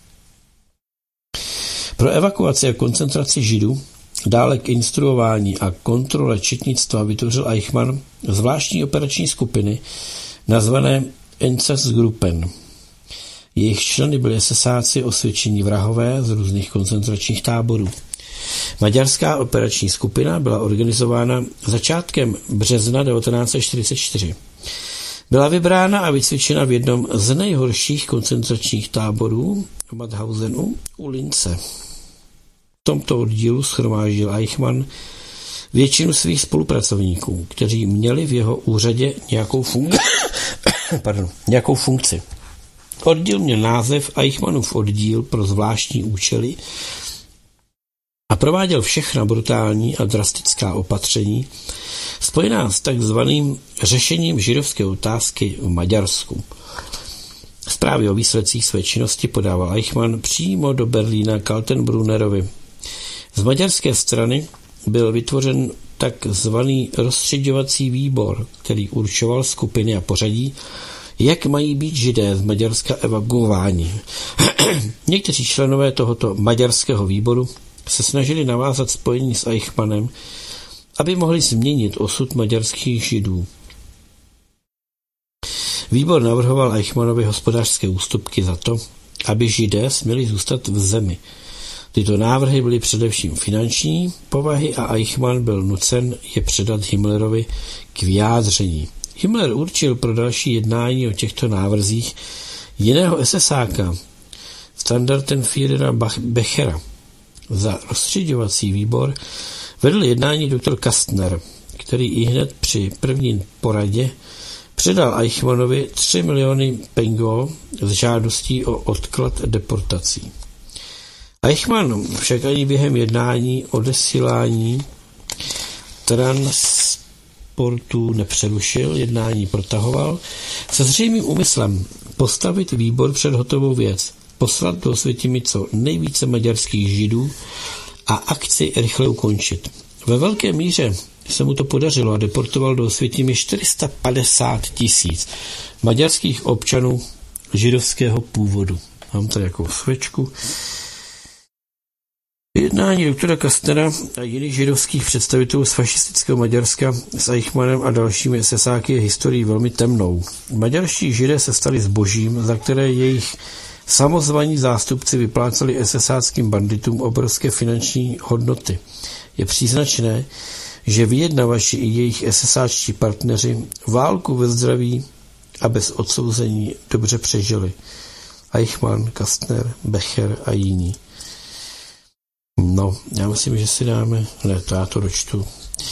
Pro evakuaci a koncentraci židů, dále k instruování a kontrole četnictva vytvořil Eichmann zvláštní operační skupiny nazvané Einsatzgruppen. Jejich členy byli esesáci osvědčení vrahové z různých koncentračních táborů. Maďarská operační skupina byla organizována začátkem března devatenáct set čtyřicet čtyři. Byla vybrána a vycvičena v jednom z nejhorších koncentračních táborů v Mauthausenu u Lince. V tomto oddílu shromáždil Eichmann většinu svých spolupracovníků, kteří měli v jeho úřadě nějakou, fun- Pardon, nějakou funkci. Oddíl měl název Eichmannův oddíl pro zvláštní účely a prováděl všechna brutální a drastická opatření spojená s takzvaným řešením židovské otázky v Maďarsku. Zprávy o výsledcích své činnosti podával Eichmann přímo do Berlína Kaltenbrunnerovi. Z maďarské strany byl vytvořen takzvaný rozstřeďovací výbor, který určoval skupiny a pořadí, jak mají být židé z Maďarska evakuováni. Někteří členové tohoto maďarského výboru se snažili navázat spojení s Eichmannem, aby mohli změnit osud maďarských židů. Výbor navrhoval Eichmannovi hospodářské ústupky za to, aby židé směli zůstat v zemi. Tyto návrhy byly především finanční povahy a Eichmann byl nucen je předat Himmlerovi k vyjádření. Himmler určil pro další jednání o těchto návrzích jiného esesáka, Standartenführera Bechera. Za rozstřeďovací výbor vedl jednání doktor Kastner, který i hned při prvním poradě předal Eichmannovi tři miliony pengó s žádostí o odklad deportací. Eichmann však ani během jednání odesílání transportů nepřerušil, jednání protahoval se zřejmým úmyslem postavit výbor před hotovou věc, poslat do Osvětimi co nejvíce maďarských židů a akci rychle ukončit. Ve velké míře se mu to podařilo a deportoval do Osvětimi čtyři sta padesát tisíc maďarských občanů židovského původu. Mám tady jako svečku. Jednání doktora Kastnera a jiných židovských představitelů z fašistického Maďarska s Eichmannem a dalšími esesáky je historií velmi temnou. Maďarští židé se stali zbožím, za které jejich samozvaní zástupci vypláceli esesáckým banditům obrovské finanční hodnoty. Je příznačné, že vyjednavači i jejich esesáčtí partneři válku ve zdraví a bez odsouzení dobře přežili. Eichmann, Kastner, Becher a jiní. No, já myslím, že si dáme... Ne, to já to dočtu.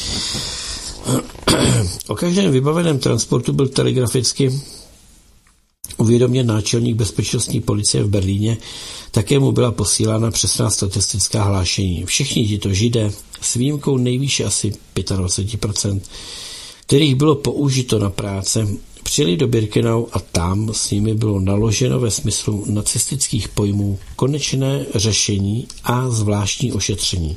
O každém vybaveném transportu byl telegraficky uvědoměn náčelník bezpečnostní policie v Berlíně, také mu byla posílána přesná statistická hlášení. Všichni tito židé, s výjimkou nejvýše asi dvacet pět procent, kterých bylo použito na práce, přijeli do Birkenau a tam s nimi bylo naloženo ve smyslu nacistických pojmů konečné řešení a zvláštní ošetření.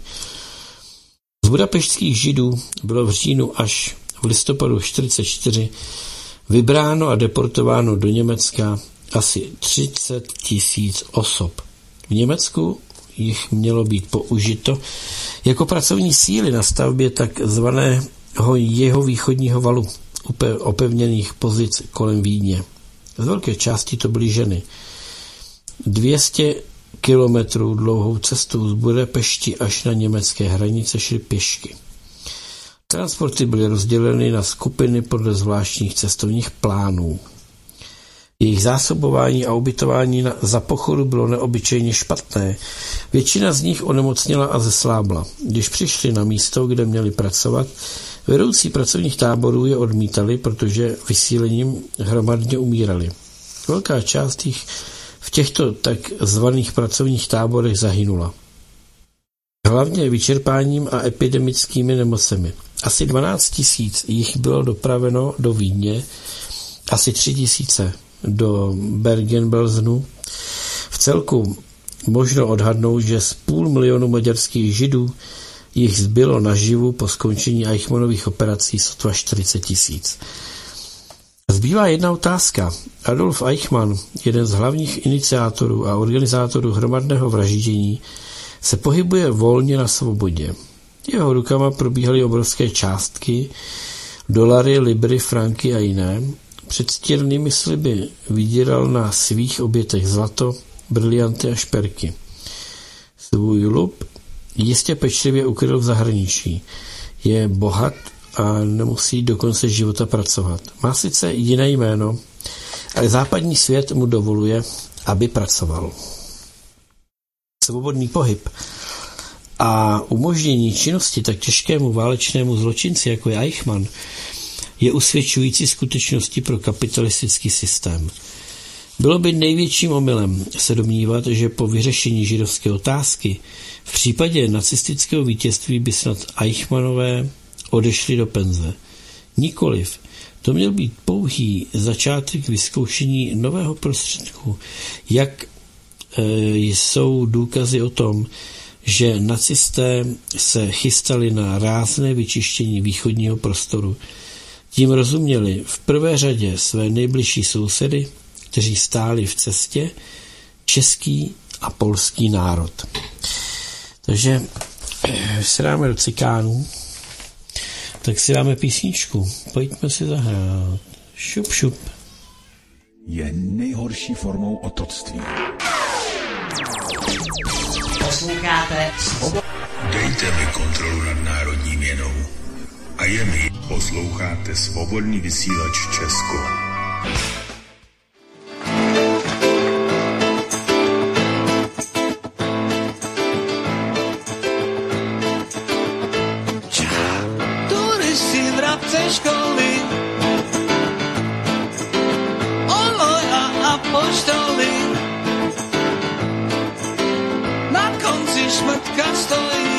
Z budapeštských Židů bylo v říjnu až v listopadu čtyřicet čtyři vybráno a deportováno do Německa asi třicet tisíc osob. V Německu jich mělo být použito jako pracovní síly na stavbě takzvaného jihovýchodního valu opevněných pozic kolem Vídně. Z velké části to byly ženy. dvě stě kilometrů dlouhou cestou z Budapešti až na německé hranice šly pěšky. Transporty byly rozděleny na skupiny podle zvláštních cestovních plánů. Jejich zásobování a ubytování na, za pochodu bylo neobyčejně špatné. Většina z nich onemocněla a zeslábla. Když přišli na místo, kde měli pracovat, vedoucí pracovních táborů je odmítali, protože vysílením hromadně umírali. Velká část jich v těchto takzvaných pracovních táborech zahynula. Hlavně vyčerpáním a epidemickými nemocemi. Asi dvanáct tisíc jich bylo dopraveno do Vídně, asi tři tisíce do Bergen-Belsenu. V celku možno odhadnout, že z půl milionu maďarských Židů jich zbylo naživu po skončení Eichmannových operací sotva čtyřicet tisíc. Zbývá jedna otázka. Adolf Eichmann, jeden z hlavních iniciátorů a organizátorů hromadného vraždění, se pohybuje volně na svobodě. Jeho rukama probíhaly obrovské částky, dolary, libry, franky a jiné. Před stěrnými sliby vydíral na svých obětech zlato, brilianty a šperky. Svůj lup jistě pečlivě ukryl v zahraničí. Je bohat a nemusí do konce života pracovat. Má sice jiné jméno, ale západní svět mu dovoluje, aby pracoval. Svobodný pohyb a umožnění činnosti tak těžkému válečnému zločinci, jako je Eichmann, je usvědčující skutečnosti pro kapitalistický systém. Bylo by největším omylem se domnívat, že po vyřešení židovské otázky v případě nacistického vítězství by snad Eichmannové odešli do penze. Nikoliv. To měl být pouhý začátek vyzkoušení nového prostředku, jak e, jsou důkazy o tom, že nacisté se chystali na rázné vyčištění východního prostoru. Tím rozuměli v prvé řadě své nejbližší sousedy, kteří stáli v cestě, český a polský národ. Takže když se dáme do cikánů, tak si dáme písničku. Pojďme si zahrát. Šup, šup. Je nejhorší formou otroctví. Posloucháte Svobodu. Dejte mi kontrolu nad národní měnou. A je mi. Posloucháte Svobodný vysílač Česko. Turisti vrabce školy, oloj a apoštoly, na konci šmrtka stojí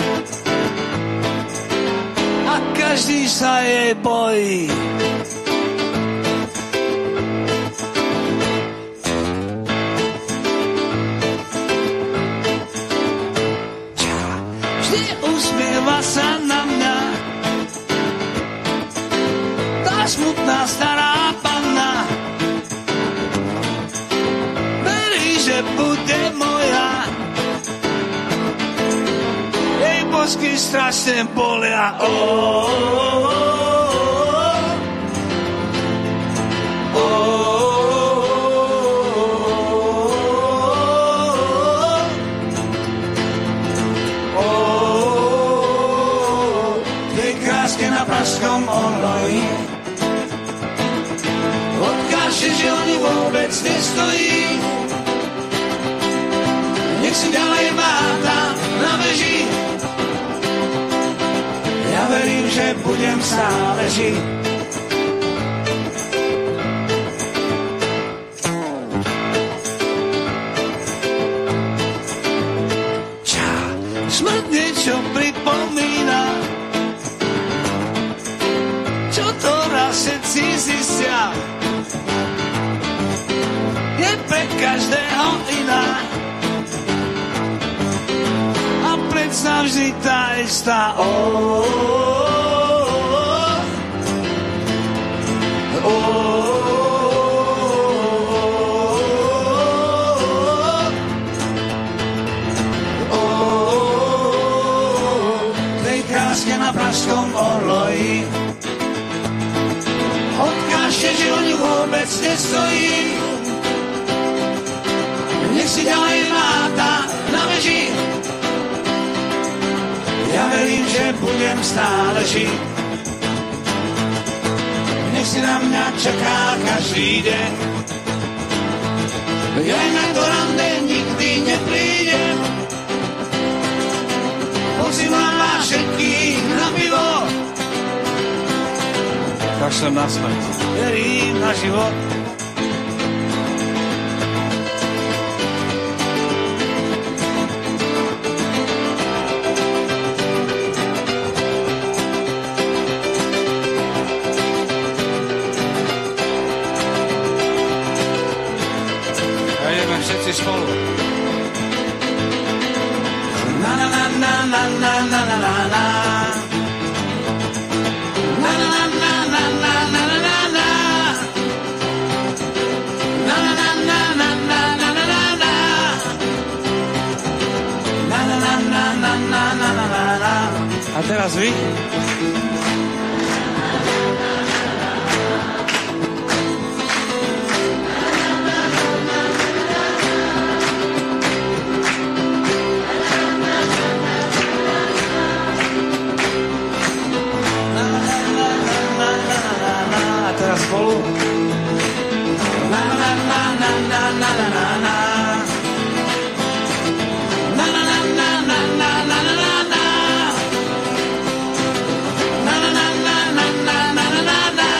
a každý sa jej bojí. Vždy usmieva sa na mňa tá smutná stará panna. Verí, že bude moja, jej bosky strašne bolia. Oh, oh, oh, oh. Na pražskom oloji odkáže, že oni vôbec nestojí. Nech si ďalej máta na veži, ja verím, že budem stále žiť. Ča, smrt niečo pripomína, čo si ta istá. Oh, oh, oh. Na pražskom orloji odkáže, že oni vůbec nestojí. Nech si ďalej máta na veži. Ja verím, že budem stále žiť. Nech si na mňa čaká každý deň. Ja na to rande nikdy neprídem. Pozývam vás všetkých na pivo. Kašlem na smrť. Verím na život. A ideme všetci spolu. Na na na na na na na na na na. Na na na na na na na na na na. Na na na na na na na na na na. Na na na na na na na na na. A teraz vy? Spolu. Na na na na na na na na na. Na na na na na na na na na na. Na na na na na na na na na na.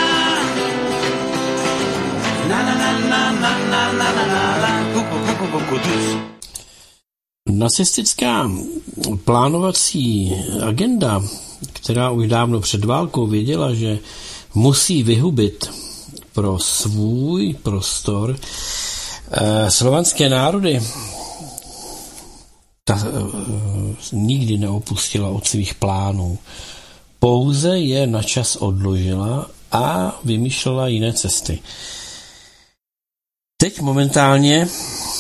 Na na na na na na na na na. Kuku kuku kuku dus. Nacistická plánovací agenda, která už dávno před válkou věděla, že musí vyhubit pro svůj prostor eh, slovanské národy, ta eh, nikdy neopustila od svých plánů. Pouze je na čas odložila a vymýšlela jiné cesty. Teď momentálně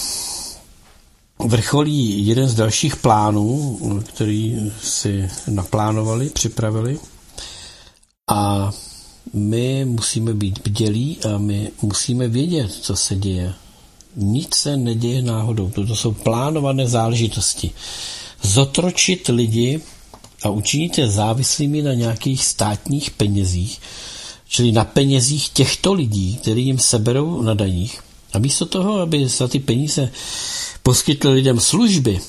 vrcholí jeden z dalších plánů, který si naplánovali, připravili, a my musíme být bdělí a my musíme vědět, co se děje. Nic se neděje náhodou. To jsou plánované záležitosti. Zotročit lidi a učinit je závislými na nějakých státních penězích, čili na penězích těchto lidí, který jim seberou na daních. A místo toho, aby za ty peníze poskytli lidem služby,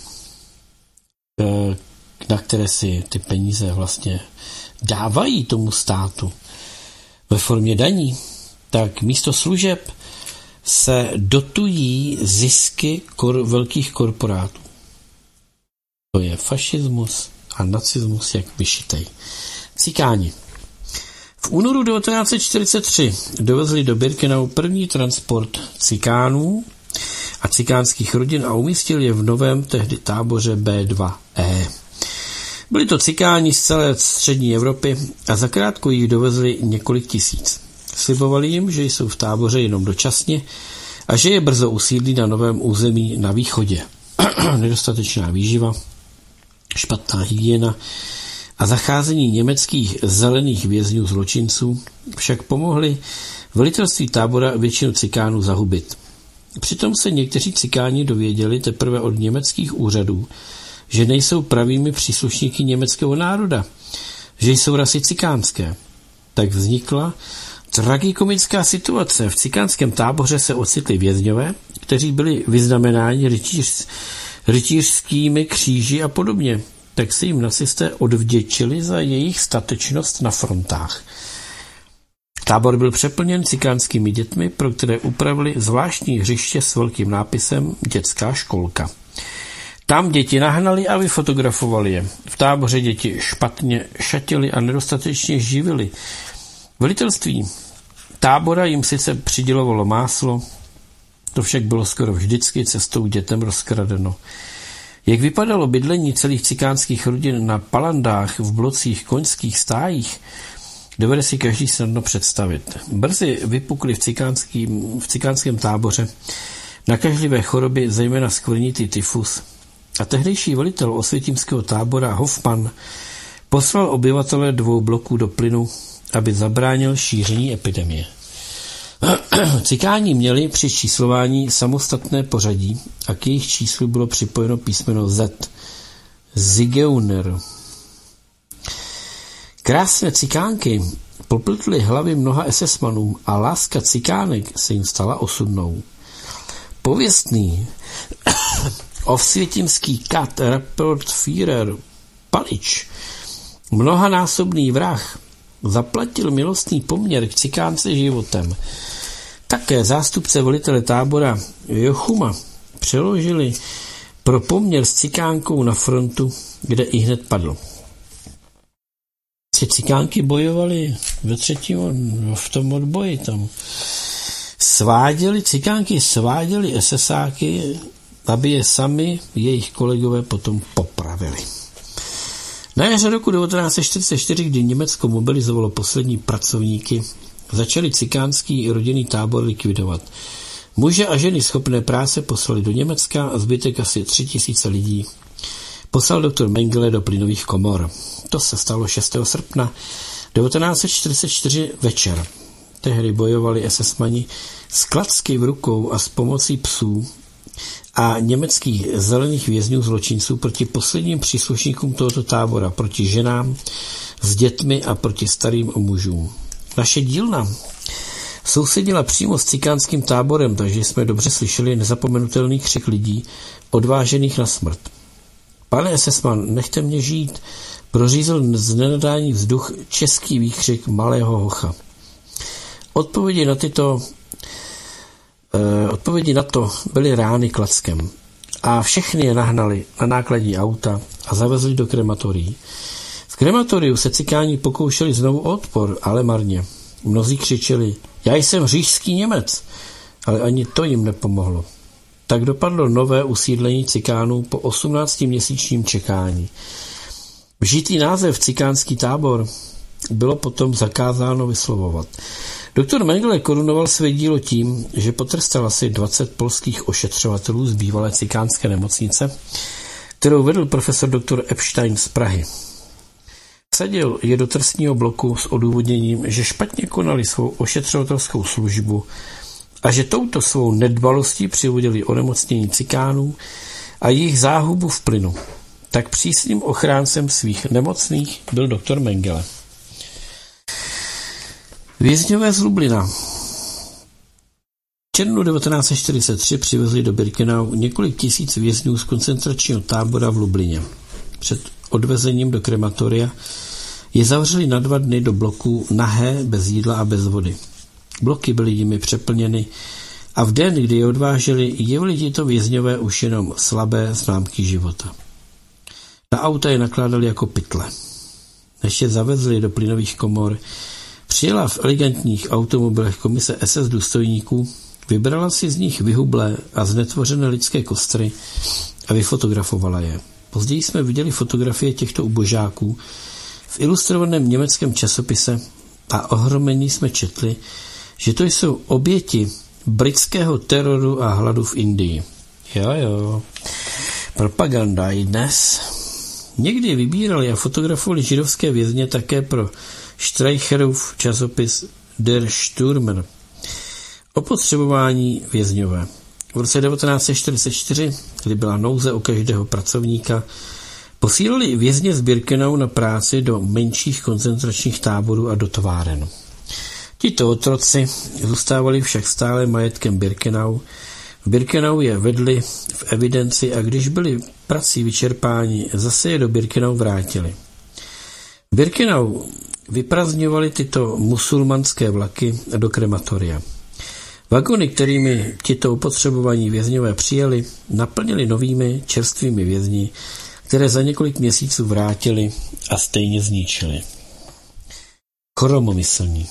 na které si ty peníze vlastně dávají tomu státu ve formě daní, tak místo služeb se dotují zisky kor- velkých korporátů. To je fašismus a nacismus jak vyšitej. Cikáni. V únoru devatenáct set čtyřicet tři dovezli do Birkenau první transport cikánů a cikánských rodin a umístili je v novém tehdy táboře bé dva é. Byli to cikáni z celé střední Evropy a zakrátko jich dovezli několik tisíc. Slibovali jim, že jsou v táboře jenom dočasně a že je brzo usídlí na novém území na východě. Nedostatečná výživa, špatná hygiena a zacházení německých zelených vězňů zločinců však pomohli velitelství tábora většinu cikánů zahubit. Přitom se někteří cikáni dověděli teprve od německých úřadů, že nejsou pravými příslušníky německého národa, že jsou rasy cikánské. Tak vznikla tragikomická situace. V cikánském táboře se ocitli vězňové, kteří byli vyznamenáni rytíř, rytířskými kříži a podobně. Tak se jim nacisté odvděčili za jejich statečnost na frontách. Tábor byl přeplněn cikánskými dětmi, pro které upravili zvláštní hřiště s velkým nápisem Dětská školka. Tam děti nahnali a vyfotografovali je. V táboře děti špatně šatili a nedostatečně živili. Velitelství tábora jim sice přidělovalo máslo, to však bylo skoro vždycky cestou dětem rozkradeno. Jak vypadalo bydlení celých cikánských rodin na palandách v blocích koňských stájích, dovede si každý snadno představit. Brzy vypukly v, v cikánském táboře nakažlivé choroby, zejména skvrnitý tyfus, a tehdejší velitel osvětímského tábora Hoffman poslal obyvatele dvou bloků do plynu, aby zabránil šíření epidemie. Cikáni měli při číslování samostatné pořadí a k jejich číslu bylo připojeno písmeno Z. Zigeuner. Krásné cikánky popletly hlavy mnoha esesmanům a láska cikánek se jim stala osudnou. Pověstný osvětímský kat Rapportführer Palič, mnohanásobný vrah, zaplatil milostný poměr k cikánce životem. Také zástupce velitele tábora Jochuma přeložili pro poměr s cikánkou na frontu, kde i hned padl. Cikánky bojovali ve třetím v tom odboji tam. Sváděli, cikánky sváděli esesáky, aby je sami jejich kolegové potom popravili. Na jaře roku devatenáct set čtyřicet čtyři, kdy Německo mobilizovalo poslední pracovníky, začali cikánský rodinný tábor likvidovat. Muže a ženy schopné práce poslali do Německa a zbytek asi tři tisíce lidí poslal doktor Mengele do plynových komor. To se stalo šestého srpna devatenáct set čtyřicet čtyři večer. Tehdy bojovali esesmani s klacky v rukou a s pomocí psů a německých zelených vězňů zločinců proti posledním příslušníkům tohoto tábora, proti ženám s dětmi a proti starým mužům. Naše dílna sousedila přímo s cikánským táborem, takže jsme dobře slyšeli nezapomenutelný křik lidí odvážených na smrt. Pane esesman, nechte mě žít, prořízl z nenadání vzduch český výkřik malého hocha. Odpovědi na tyto eh, odpovědi na to byly rány klackem a všechny je nahnali na nákladní auta a zavezli do krematorií. V krematoriu se cikáni pokoušeli znovu o odpor, ale marně. Mnozí křičeli, já jsem říšský Němec, ale ani to jim nepomohlo. Tak dopadlo nové usídlení cikánů po osmnáctiměsíčním čekání. Vžitý název cikánský tábor bylo potom zakázáno vyslovovat. Doktor Mengele korunoval své dílo tím, že potrestal asi dvacet polských ošetřovatelů z bývalé cikánské nemocnice, kterou vedl profesor doktor Epstein z Prahy. Vsadil je do trestního bloku s odůvodněním, že špatně konali svou ošetřovatelskou službu a že touto svou nedbalostí přivodili onemocnění cikánů a jejich záhubu v plynu. Tak přísným ochráncem svých nemocných byl doktor Mengele. Vězňové z Lublina. V červnu devatenáct set čtyřicet tři přivezli do Birkenau několik tisíc vězňů z koncentračního tábora v Lublině. Před odvezením do krematoria je zavřeli na dva dny do bloků nahé, bez jídla a bez vody. Bloky byly jimi přeplněny a v den, kdy je odváželi, jevili tito vězňové už jenom slabé známky života. Na auta je nakládali jako pytle. Než je zavezli do plynových komor, přijela v elegantních automobilech komise es es důstojníků, vybrala si z nich vyhublé a znetvořené lidské kostry a vyfotografovala je. Později jsme viděli fotografie těchto ubožáků v ilustrovaném německém časopise a ohromení jsme četli, že to jsou oběti britského teroru a hladu v Indii. Jo, jo. Propaganda i dnes. Někdy vybírali a fotografovali židovské vězně také pro Streicherův časopis Der Stürmer. Opotřebování vězňové. V roce devatenáct set čtyřicet čtyři, kdy byla nouze o každého pracovníka, posílali vězně z Birkenau na práci do menších koncentračních táborů a do továren. Tito otroci zůstávali však stále majetkem Birkenau. V Birkenau je vedli v evidenci a když byli prací vyčerpáni, zase je do Birkenau vrátili. Birkenau vyprazňovali tyto musulmanské vlaky do krematoria. Vagony, kterými tito opotřebovaní vězňové přijeli, naplnili novými čerstvými vězni, které za několik měsíců vrátili a stejně zničili. Choromomyslní.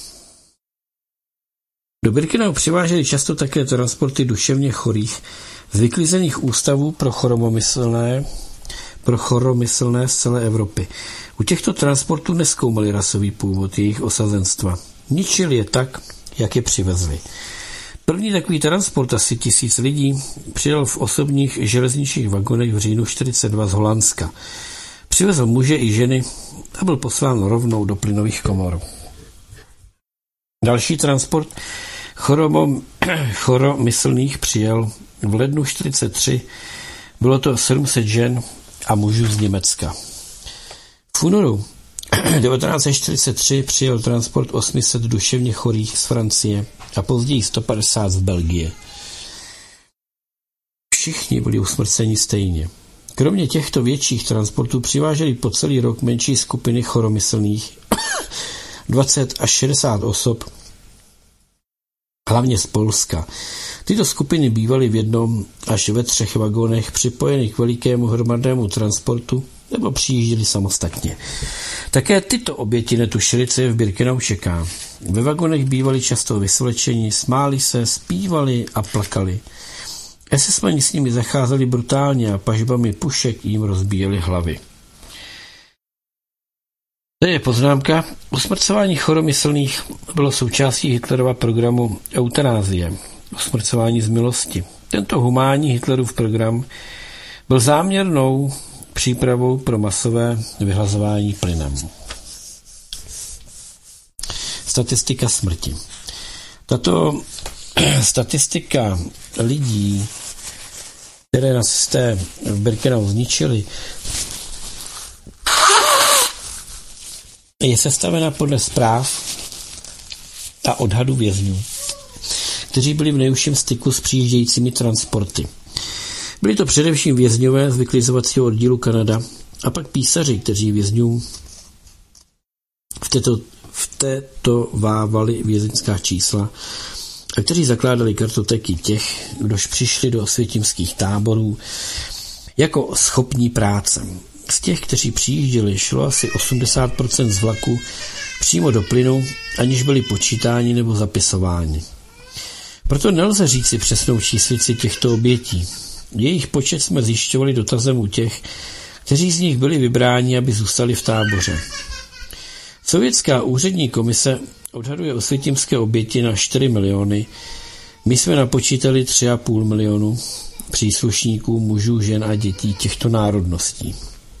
Do Birkenau přiváželi často také transporty duševně chorých z vyklizených ústavů pro choromyslné, pro choromyslné z celé Evropy. U těchto transportů nezkoumali rasový původ jejich osazenstva. Ničili je tak, jak je přivezli. První takový transport, asi tisíc lidí, přijel v osobních železničních vagonech v říjnu čtyřicet dva z Holandska. Přivezl muže i ženy a byl poslán rovnou do plynových komor. Další transport choromo, choromyslných přijel v lednu čtyřicet tři. Bylo to sedm set žen a mužů z Německa. V únoru devatenáct set čtyřicet tři přijel transport osm set duševně chorých z Francie a později sto padesát z Belgie. Všichni byli usmrceni stejně. Kromě těchto větších transportů přiváželi po celý rok menší skupiny choromyslných dvacet až šedesát osob, hlavně z Polska. Tyto skupiny bývaly v jednom až ve třech vagonech připojených k velikému hromadnému transportu nebo přijížděli samostatně. Také tyto oběti netušili, co je v Birkenau čeká. Ve vagonech bývali často vysvlečeni, smáli se, zpívali a plakali. esesmani s nimi zacházeli brutálně a pažbami pušek jim rozbíjeli hlavy. To je poznámka. Usmrcování choromyslných bylo součástí Hitlerova programu eutanázie, usmrcování z milosti. Tento humánní Hitlerův program byl záměrnou přípravou pro masové vyhlazování plynem. Statistika smrti. Tato statistika lidí, které nacisté v Birkenau zničili, je sestavena podle zpráv a odhadů vězňů, kteří byli v nejužším styku s přijíždějícími transporty. Byli to především vězňové z vyklizovacího oddílu Kanada a pak písaři, kteří vězňům v této, v této vávali vězeňská čísla a kteří zakládali kartoteky těch, kdož přišli do osvětimských táborů jako schopní práce. Z těch, kteří přijížděli, šlo asi osmdesát procent z vlaku přímo do plynu, aniž byli počítáni nebo zapisováni. Proto nelze říci přesnou číslici těchto obětí. Jejich počet jsme zjišťovali dotazem u těch, kteří z nich byli vybráni, aby zůstali v táboře. Sovětská úřední komise odhaduje osvětimské oběti na čtyři miliony. My jsme napočítali tři a půl milionu příslušníků, mužů, žen a dětí těchto národností.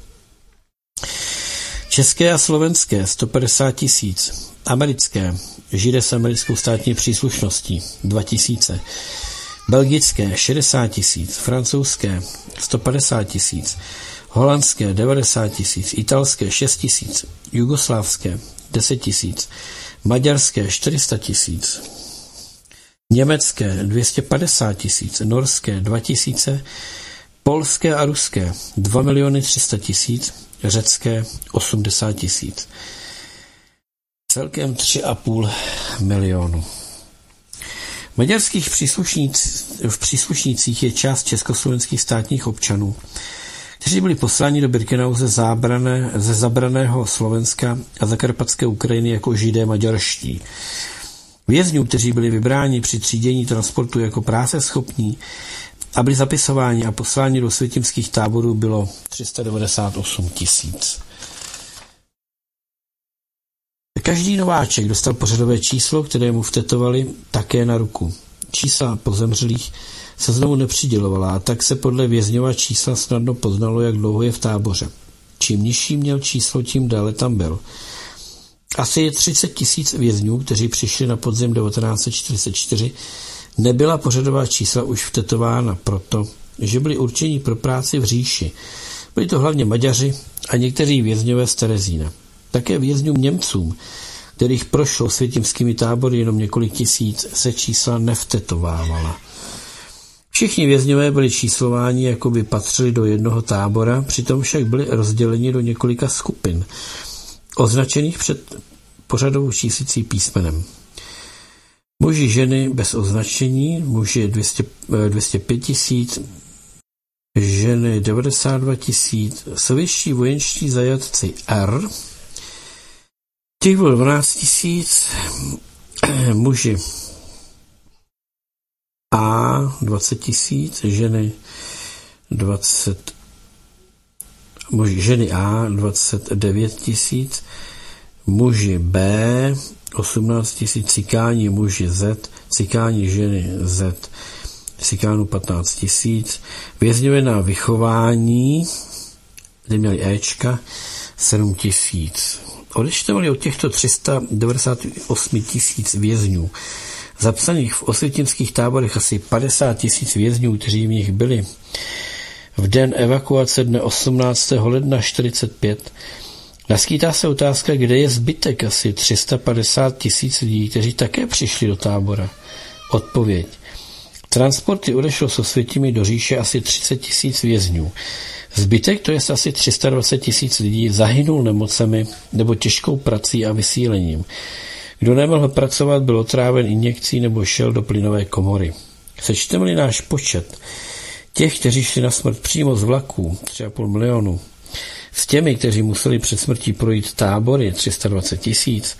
České a slovenské sto padesát tisíc, americké, Židé s americkou státní příslušností dva tisíce, belgické šedesát tisíc, francouzské sto padesát tisíc, holandské devadesát tisíc, italské šest tisíc, jugoslávské deset tisíc, maďarské čtyři sta tisíc, německé dvě stě padesát tisíc, norské dva tisíce, polské a ruské dva miliony tři sta tisíc, řecké osmdesát tisíc. Celkem tři a půl milionu. Maďarských příslušníc, v příslušnících je část československých státních občanů, kteří byli posláni do Birkenau ze, zábrané, ze zabraného Slovenska a zakarpatské Ukrajiny jako Židé maďarští. Vězňů, kteří byli vybráni při třídění transportu jako práceschopní a byli zapisováni a posláni do osvětimských táborů, bylo tři sta devadesát osm tisíc. Každý nováček dostal pořadové číslo, které mu vtetovali také na ruku. Čísla pozemřelých se znovu nepřidělovala a tak se podle vězňova čísla snadno poznalo, jak dlouho je v táboře. Čím nižší měl číslo, tím dále tam byl. Asi je třicet tisíc vězňů, kteří přišli na podzim devatenáct set čtyřicet čtyři, nebyla pořadová čísla už vtetována proto, že byli určeni pro práci v říši. Byli to hlavně Maďaři a někteří vězňové z Terezína. Také vězňům Němcům, kterých prošlo osvětimskými tábory jenom několik tisíc, se čísla nevtetovávala. Všichni vězňové byli číslováni, jako by patřili do jednoho tábora, přitom však byli rozděleni do několika skupin, označených před pořadovou číslicí písmenem. Muži, ženy bez označení, muži dvě stě pět tisíc, ženy devadesát dva tisíc, sovětští vojenští zajatci R, těch bylo dvanáct tisíc, muži A dvacet tisíc, ženy dvacet, muži, ženy A dvacet devět tisíc, muži B osmnáct tisíc, cikáni muži Z, cikáni ženy Z, cikánů patnáct tisíc, vězňové na vychování, kde měli Ečka, sedm tisíc. Odečtevali od těchto tři sta devadesát osm tisíc vězňů, zapsaných v osvětimských táborech asi padesát tisíc vězňů, kteří v nich byli. V den evakuace dne osmnáctého ledna čtyřicet pět naskýtá se otázka, kde je zbytek asi tři sta padesát tisíc lidí, kteří také přišli do tábora. Odpověď. Transporty odešlo s Osvětimi do říše asi třicet tisíc vězňů. Zbytek, to je asi tři sta dvacet tisíc lidí, zahynul nemocemi nebo těžkou prací a vysílením. Kdo nemohl pracovat, byl otráven injekcí nebo šel do plynové komory. Sečteme-li náš počet těch, kteří šli na smrt přímo z vlaků, tři a půl milionu, s těmi, kteří museli před smrtí projít tábory, tři sta dvacet tisíc,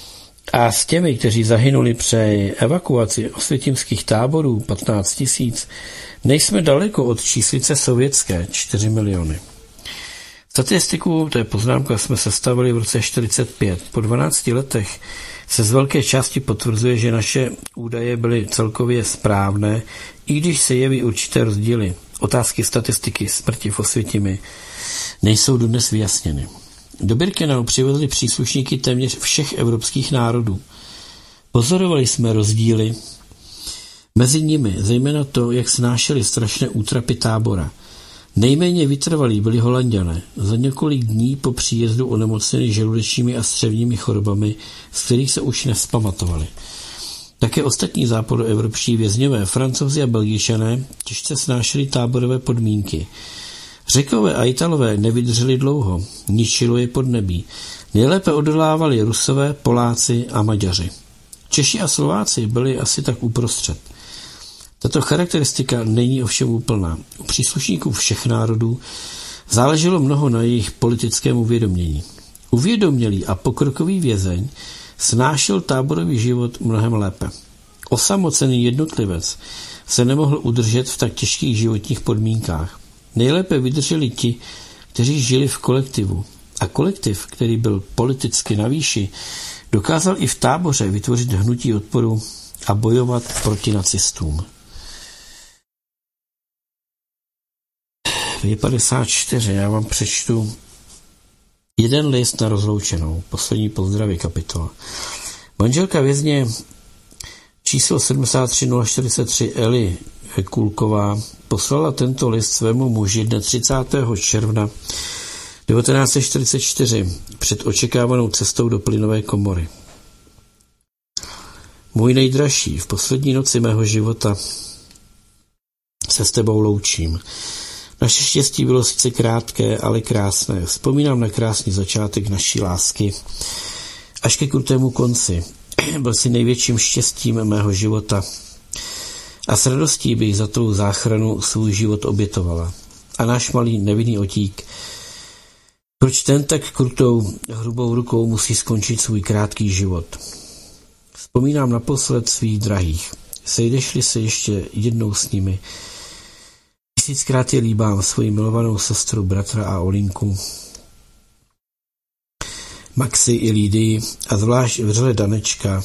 a s těmi, kteří zahynuli při evakuaci osvětimských táborů, patnáct tisíc, nejsme daleko od číslice sovětské, čtyři miliony. Statistiku, to je poznámka, jsme sestavili v roce čtyřicet pět. Po dvanácti letech se z velké části potvrzuje, že naše údaje byly celkově správné, i když se jeví určité rozdíly. Otázky statistiky smrti v Osvětimi nejsou dodnes vyjasněny. Do Birkenau přivezli příslušníky téměř všech evropských národů. Pozorovali jsme rozdíly mezi nimi, zejména to, jak snášeli strašné útrapy tábora. Nejméně vytrvalí byli Holanďané. Za několik dní po příjezdu onemocněli žaludečními a střevními chorobami, z kterých se už nevzpamatovali. Také ostatní západoevropští vězňové, Francouzi a Belgičané, těžce snášeli táborové podmínky. Řekové a Italové nevydrželi dlouho, ničilo je podnebí. Nejlépe odolávali Rusové, Poláci a Maďaři. Češi a Slováci byli asi tak uprostřed. Tato charakteristika není ovšem úplná. U příslušníků všech národů záleželo mnoho na jejich politickém uvědomění. Uvědomělý a pokrokový vězeň snášel táborový život mnohem lépe. Osamocený jednotlivec se nemohl udržet v tak těžkých životních podmínkách. Nejlépe vydrželi ti, kteří žili v kolektivu. A kolektiv, který byl politicky na výši, dokázal i v táboře vytvořit hnutí odporu a bojovat proti nacistům. Je padesát čtyři, já vám přečtu jeden list na rozloučenou, poslední pozdravy kapitola. Manželka vězně číslo sedmdesát tři nula čtyřicet tři Eli Kulková poslala tento list svému muži dne třicátého června devatenáct set čtyřicet čtyři před očekávanou cestou do plynové komory. Můj nejdražší, v poslední noci mého života se s tebou loučím. Naše štěstí bylo sice krátké, ale krásné. Vzpomínám na krásný začátek naší lásky až ke krutému konci. Byl si největším štěstím mého života a s radostí bych za tvou záchranu svůj život obětovala. A náš malý nevinný otík, proč ten tak krutou, hrubou rukou musí skončit svůj krátký život? Vzpomínám naposled svých drahých. Sejdeš-li se ještě jednou s nimi, tisíckrát je líbám svoji milovanou sestru, bratra a Olinku, Maxi i Lídii a zvlášť vřele Danečka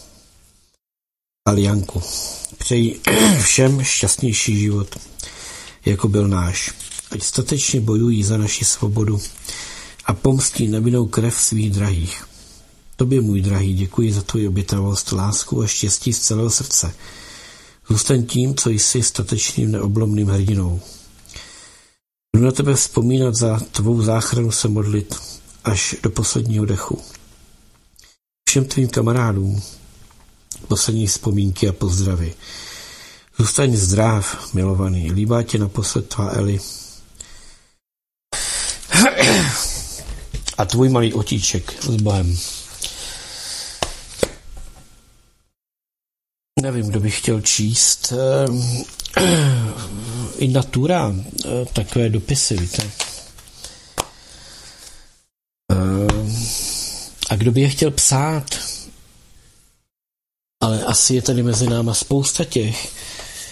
a Lianku. Přeji všem šťastnější život, jako byl náš. Ať statečně bojují za naši svobodu a pomstí nevinnou krev svých drahých. Tobě, můj drahý, děkuji za tvoji obětavost, lásku a štěstí z celého srdce. Zůstaň tím, co jsi, statečným neoblomným hrdinou. Budu na tebe vzpomínat, za tvou záchranu se modlit až do posledního dechu. Všem tvým kamarádům poslední vzpomínky a pozdravy. Zůstaň zdrav, milovaný. Líbá tě naposled tvá Eli. A tvůj malý otíček s Bohem. Nevím, kdo by chtěl číst i natura takové dopisy, víte. A kdo by je chtěl psát? Ale asi je tady mezi náma spousta těch,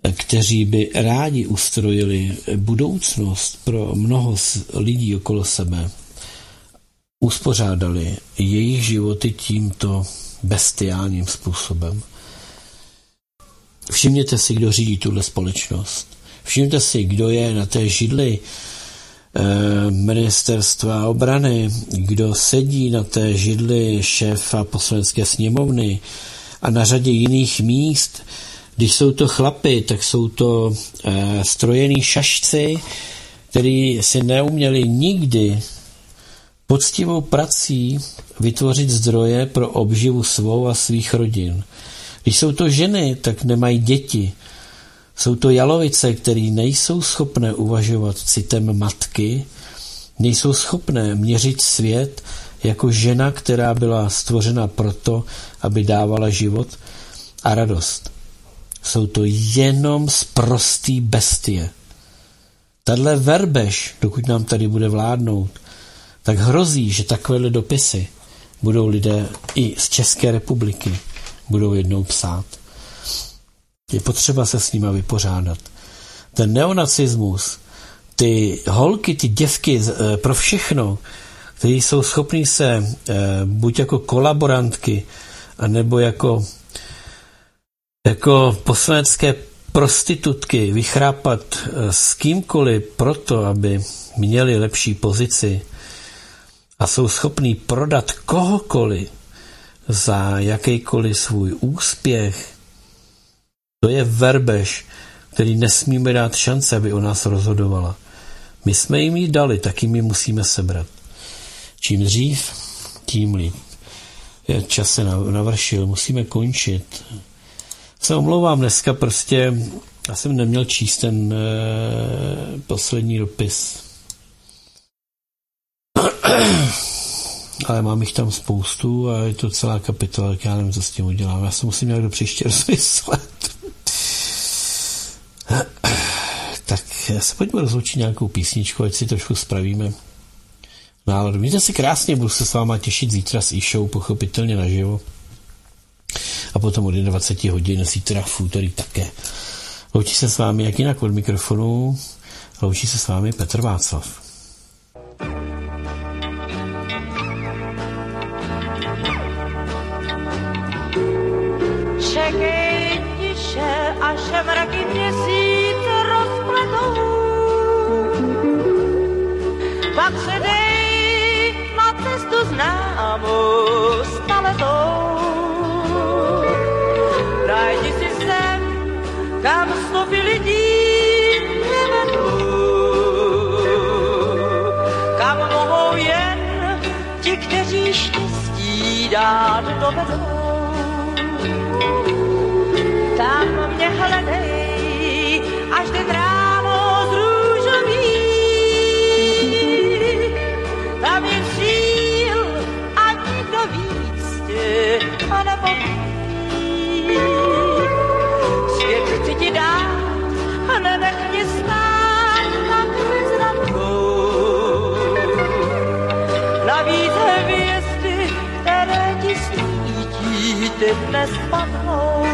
kteří by rádi ustrojili budoucnost pro mnoho lidí okolo sebe, uspořádali jejich životy tímto bestiálním způsobem. Všimněte si, kdo řídí tuhle společnost. Všimněte si, kdo je na té židli eh, ministerstva obrany, kdo sedí na té židli šéfa poslanecké sněmovny a na řadě jiných míst. Když jsou to chlapy, tak jsou to eh, strojení šašci, kteří si neuměli nikdy poctivou prací vytvořit zdroje pro obživu svou a svých rodin. Když jsou to ženy, tak nemají děti. Jsou to jalovice, které nejsou schopné uvažovat citem matky, nejsou schopné měřit svět jako žena, která byla stvořena proto, aby dávala život a radost. Jsou to jenom sprostý bestie. Tadle verbež, dokud nám tady bude vládnout, tak hrozí, že takovéhle dopisy budou lidé i z České republiky budou jednou psát. Je potřeba se s nima vypořádat. Ten neonacismus, ty holky, ty děvky pro všechno, kteří jsou schopní se buď jako kolaborantky, anebo jako, jako poslanecké prostitutky vychrápat s kýmkoliv proto, aby měli lepší pozici a jsou schopní prodat kohokoliv za jakýkoliv svůj úspěch, to je verbež, který nesmíme dát šance, aby o nás rozhodovala. My jsme jim ji dali, tak jim ji musíme sebrat. Čím dřív, tím líp. Čas se navršil, musíme končit. Se omlouvám, dneska prostě, já jsem neměl číst ten eh, poslední dopis. Ale mám jich tam spoustu a je to celá kapitola, tak já nevím, co s tím udělám. Já se musím nějak do příště rozmyslet. Tak já se pojďme rozloučit nějakou písničku, ať si trošku spravíme náladu. Mějte si krásně, budu se s váma těšit zítra s e-show, pochopitelně naživo. A potom od dvacet hodin, zítra v úterý také. Loučí se s vámi, jak jinak od mikrofonu, loučí se s vámi Petr Václav. Čekej tiše, až mraky měsíc rozpletou. Pak se dej na cestu známou staletou. Najdi si sem, kam stovy lidí nevedou. Kam mohou jen ti, kteří štěstí dát dovedou. Tam mě hledej, až den ráno zrůžový. Tam je cíl a nikdo víc tě nepoví. Svět chci ti dát a nenech mě stát tak bezradkou. Navíc hvězdy, které ti svítí, ty dnes padnou.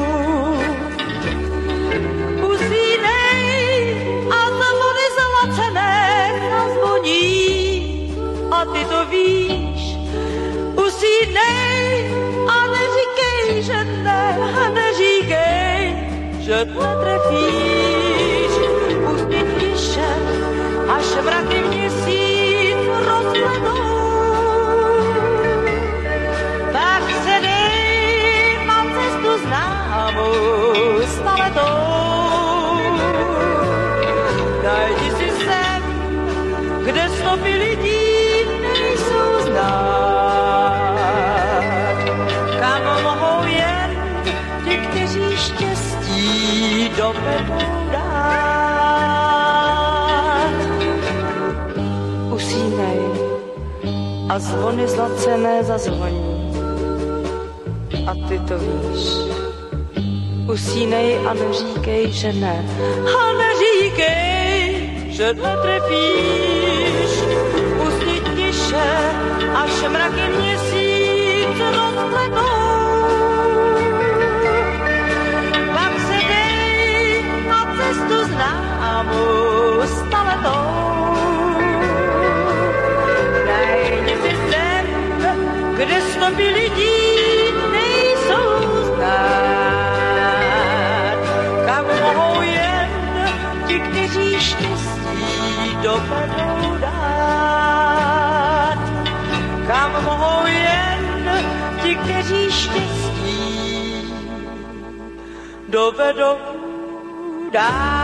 A ty to víš, usídnej a neříkej, že ne, a neříkej, že netrefíš. Pustit tiše, až mraky měsíc rozpletou. Tak se dej na cestu známou staletou. Najdi si sem, kde stopy lidí nejsou znát. Kam mohou jen ti, kteří štěstí dovedou dát. Usínej a zvony zlacené zazvoní. A ty to víš. Usínej a neříkej, že ne. A neříkej, že netrefíš. Pusti tiše, až mraky měsíc rozpletou. Pak se dej na by lidí nejsou znát, kam mohou jen ti, kteří štěstí dovedou dát, kam mohou jen ti, kteří štěstí dovedou dát.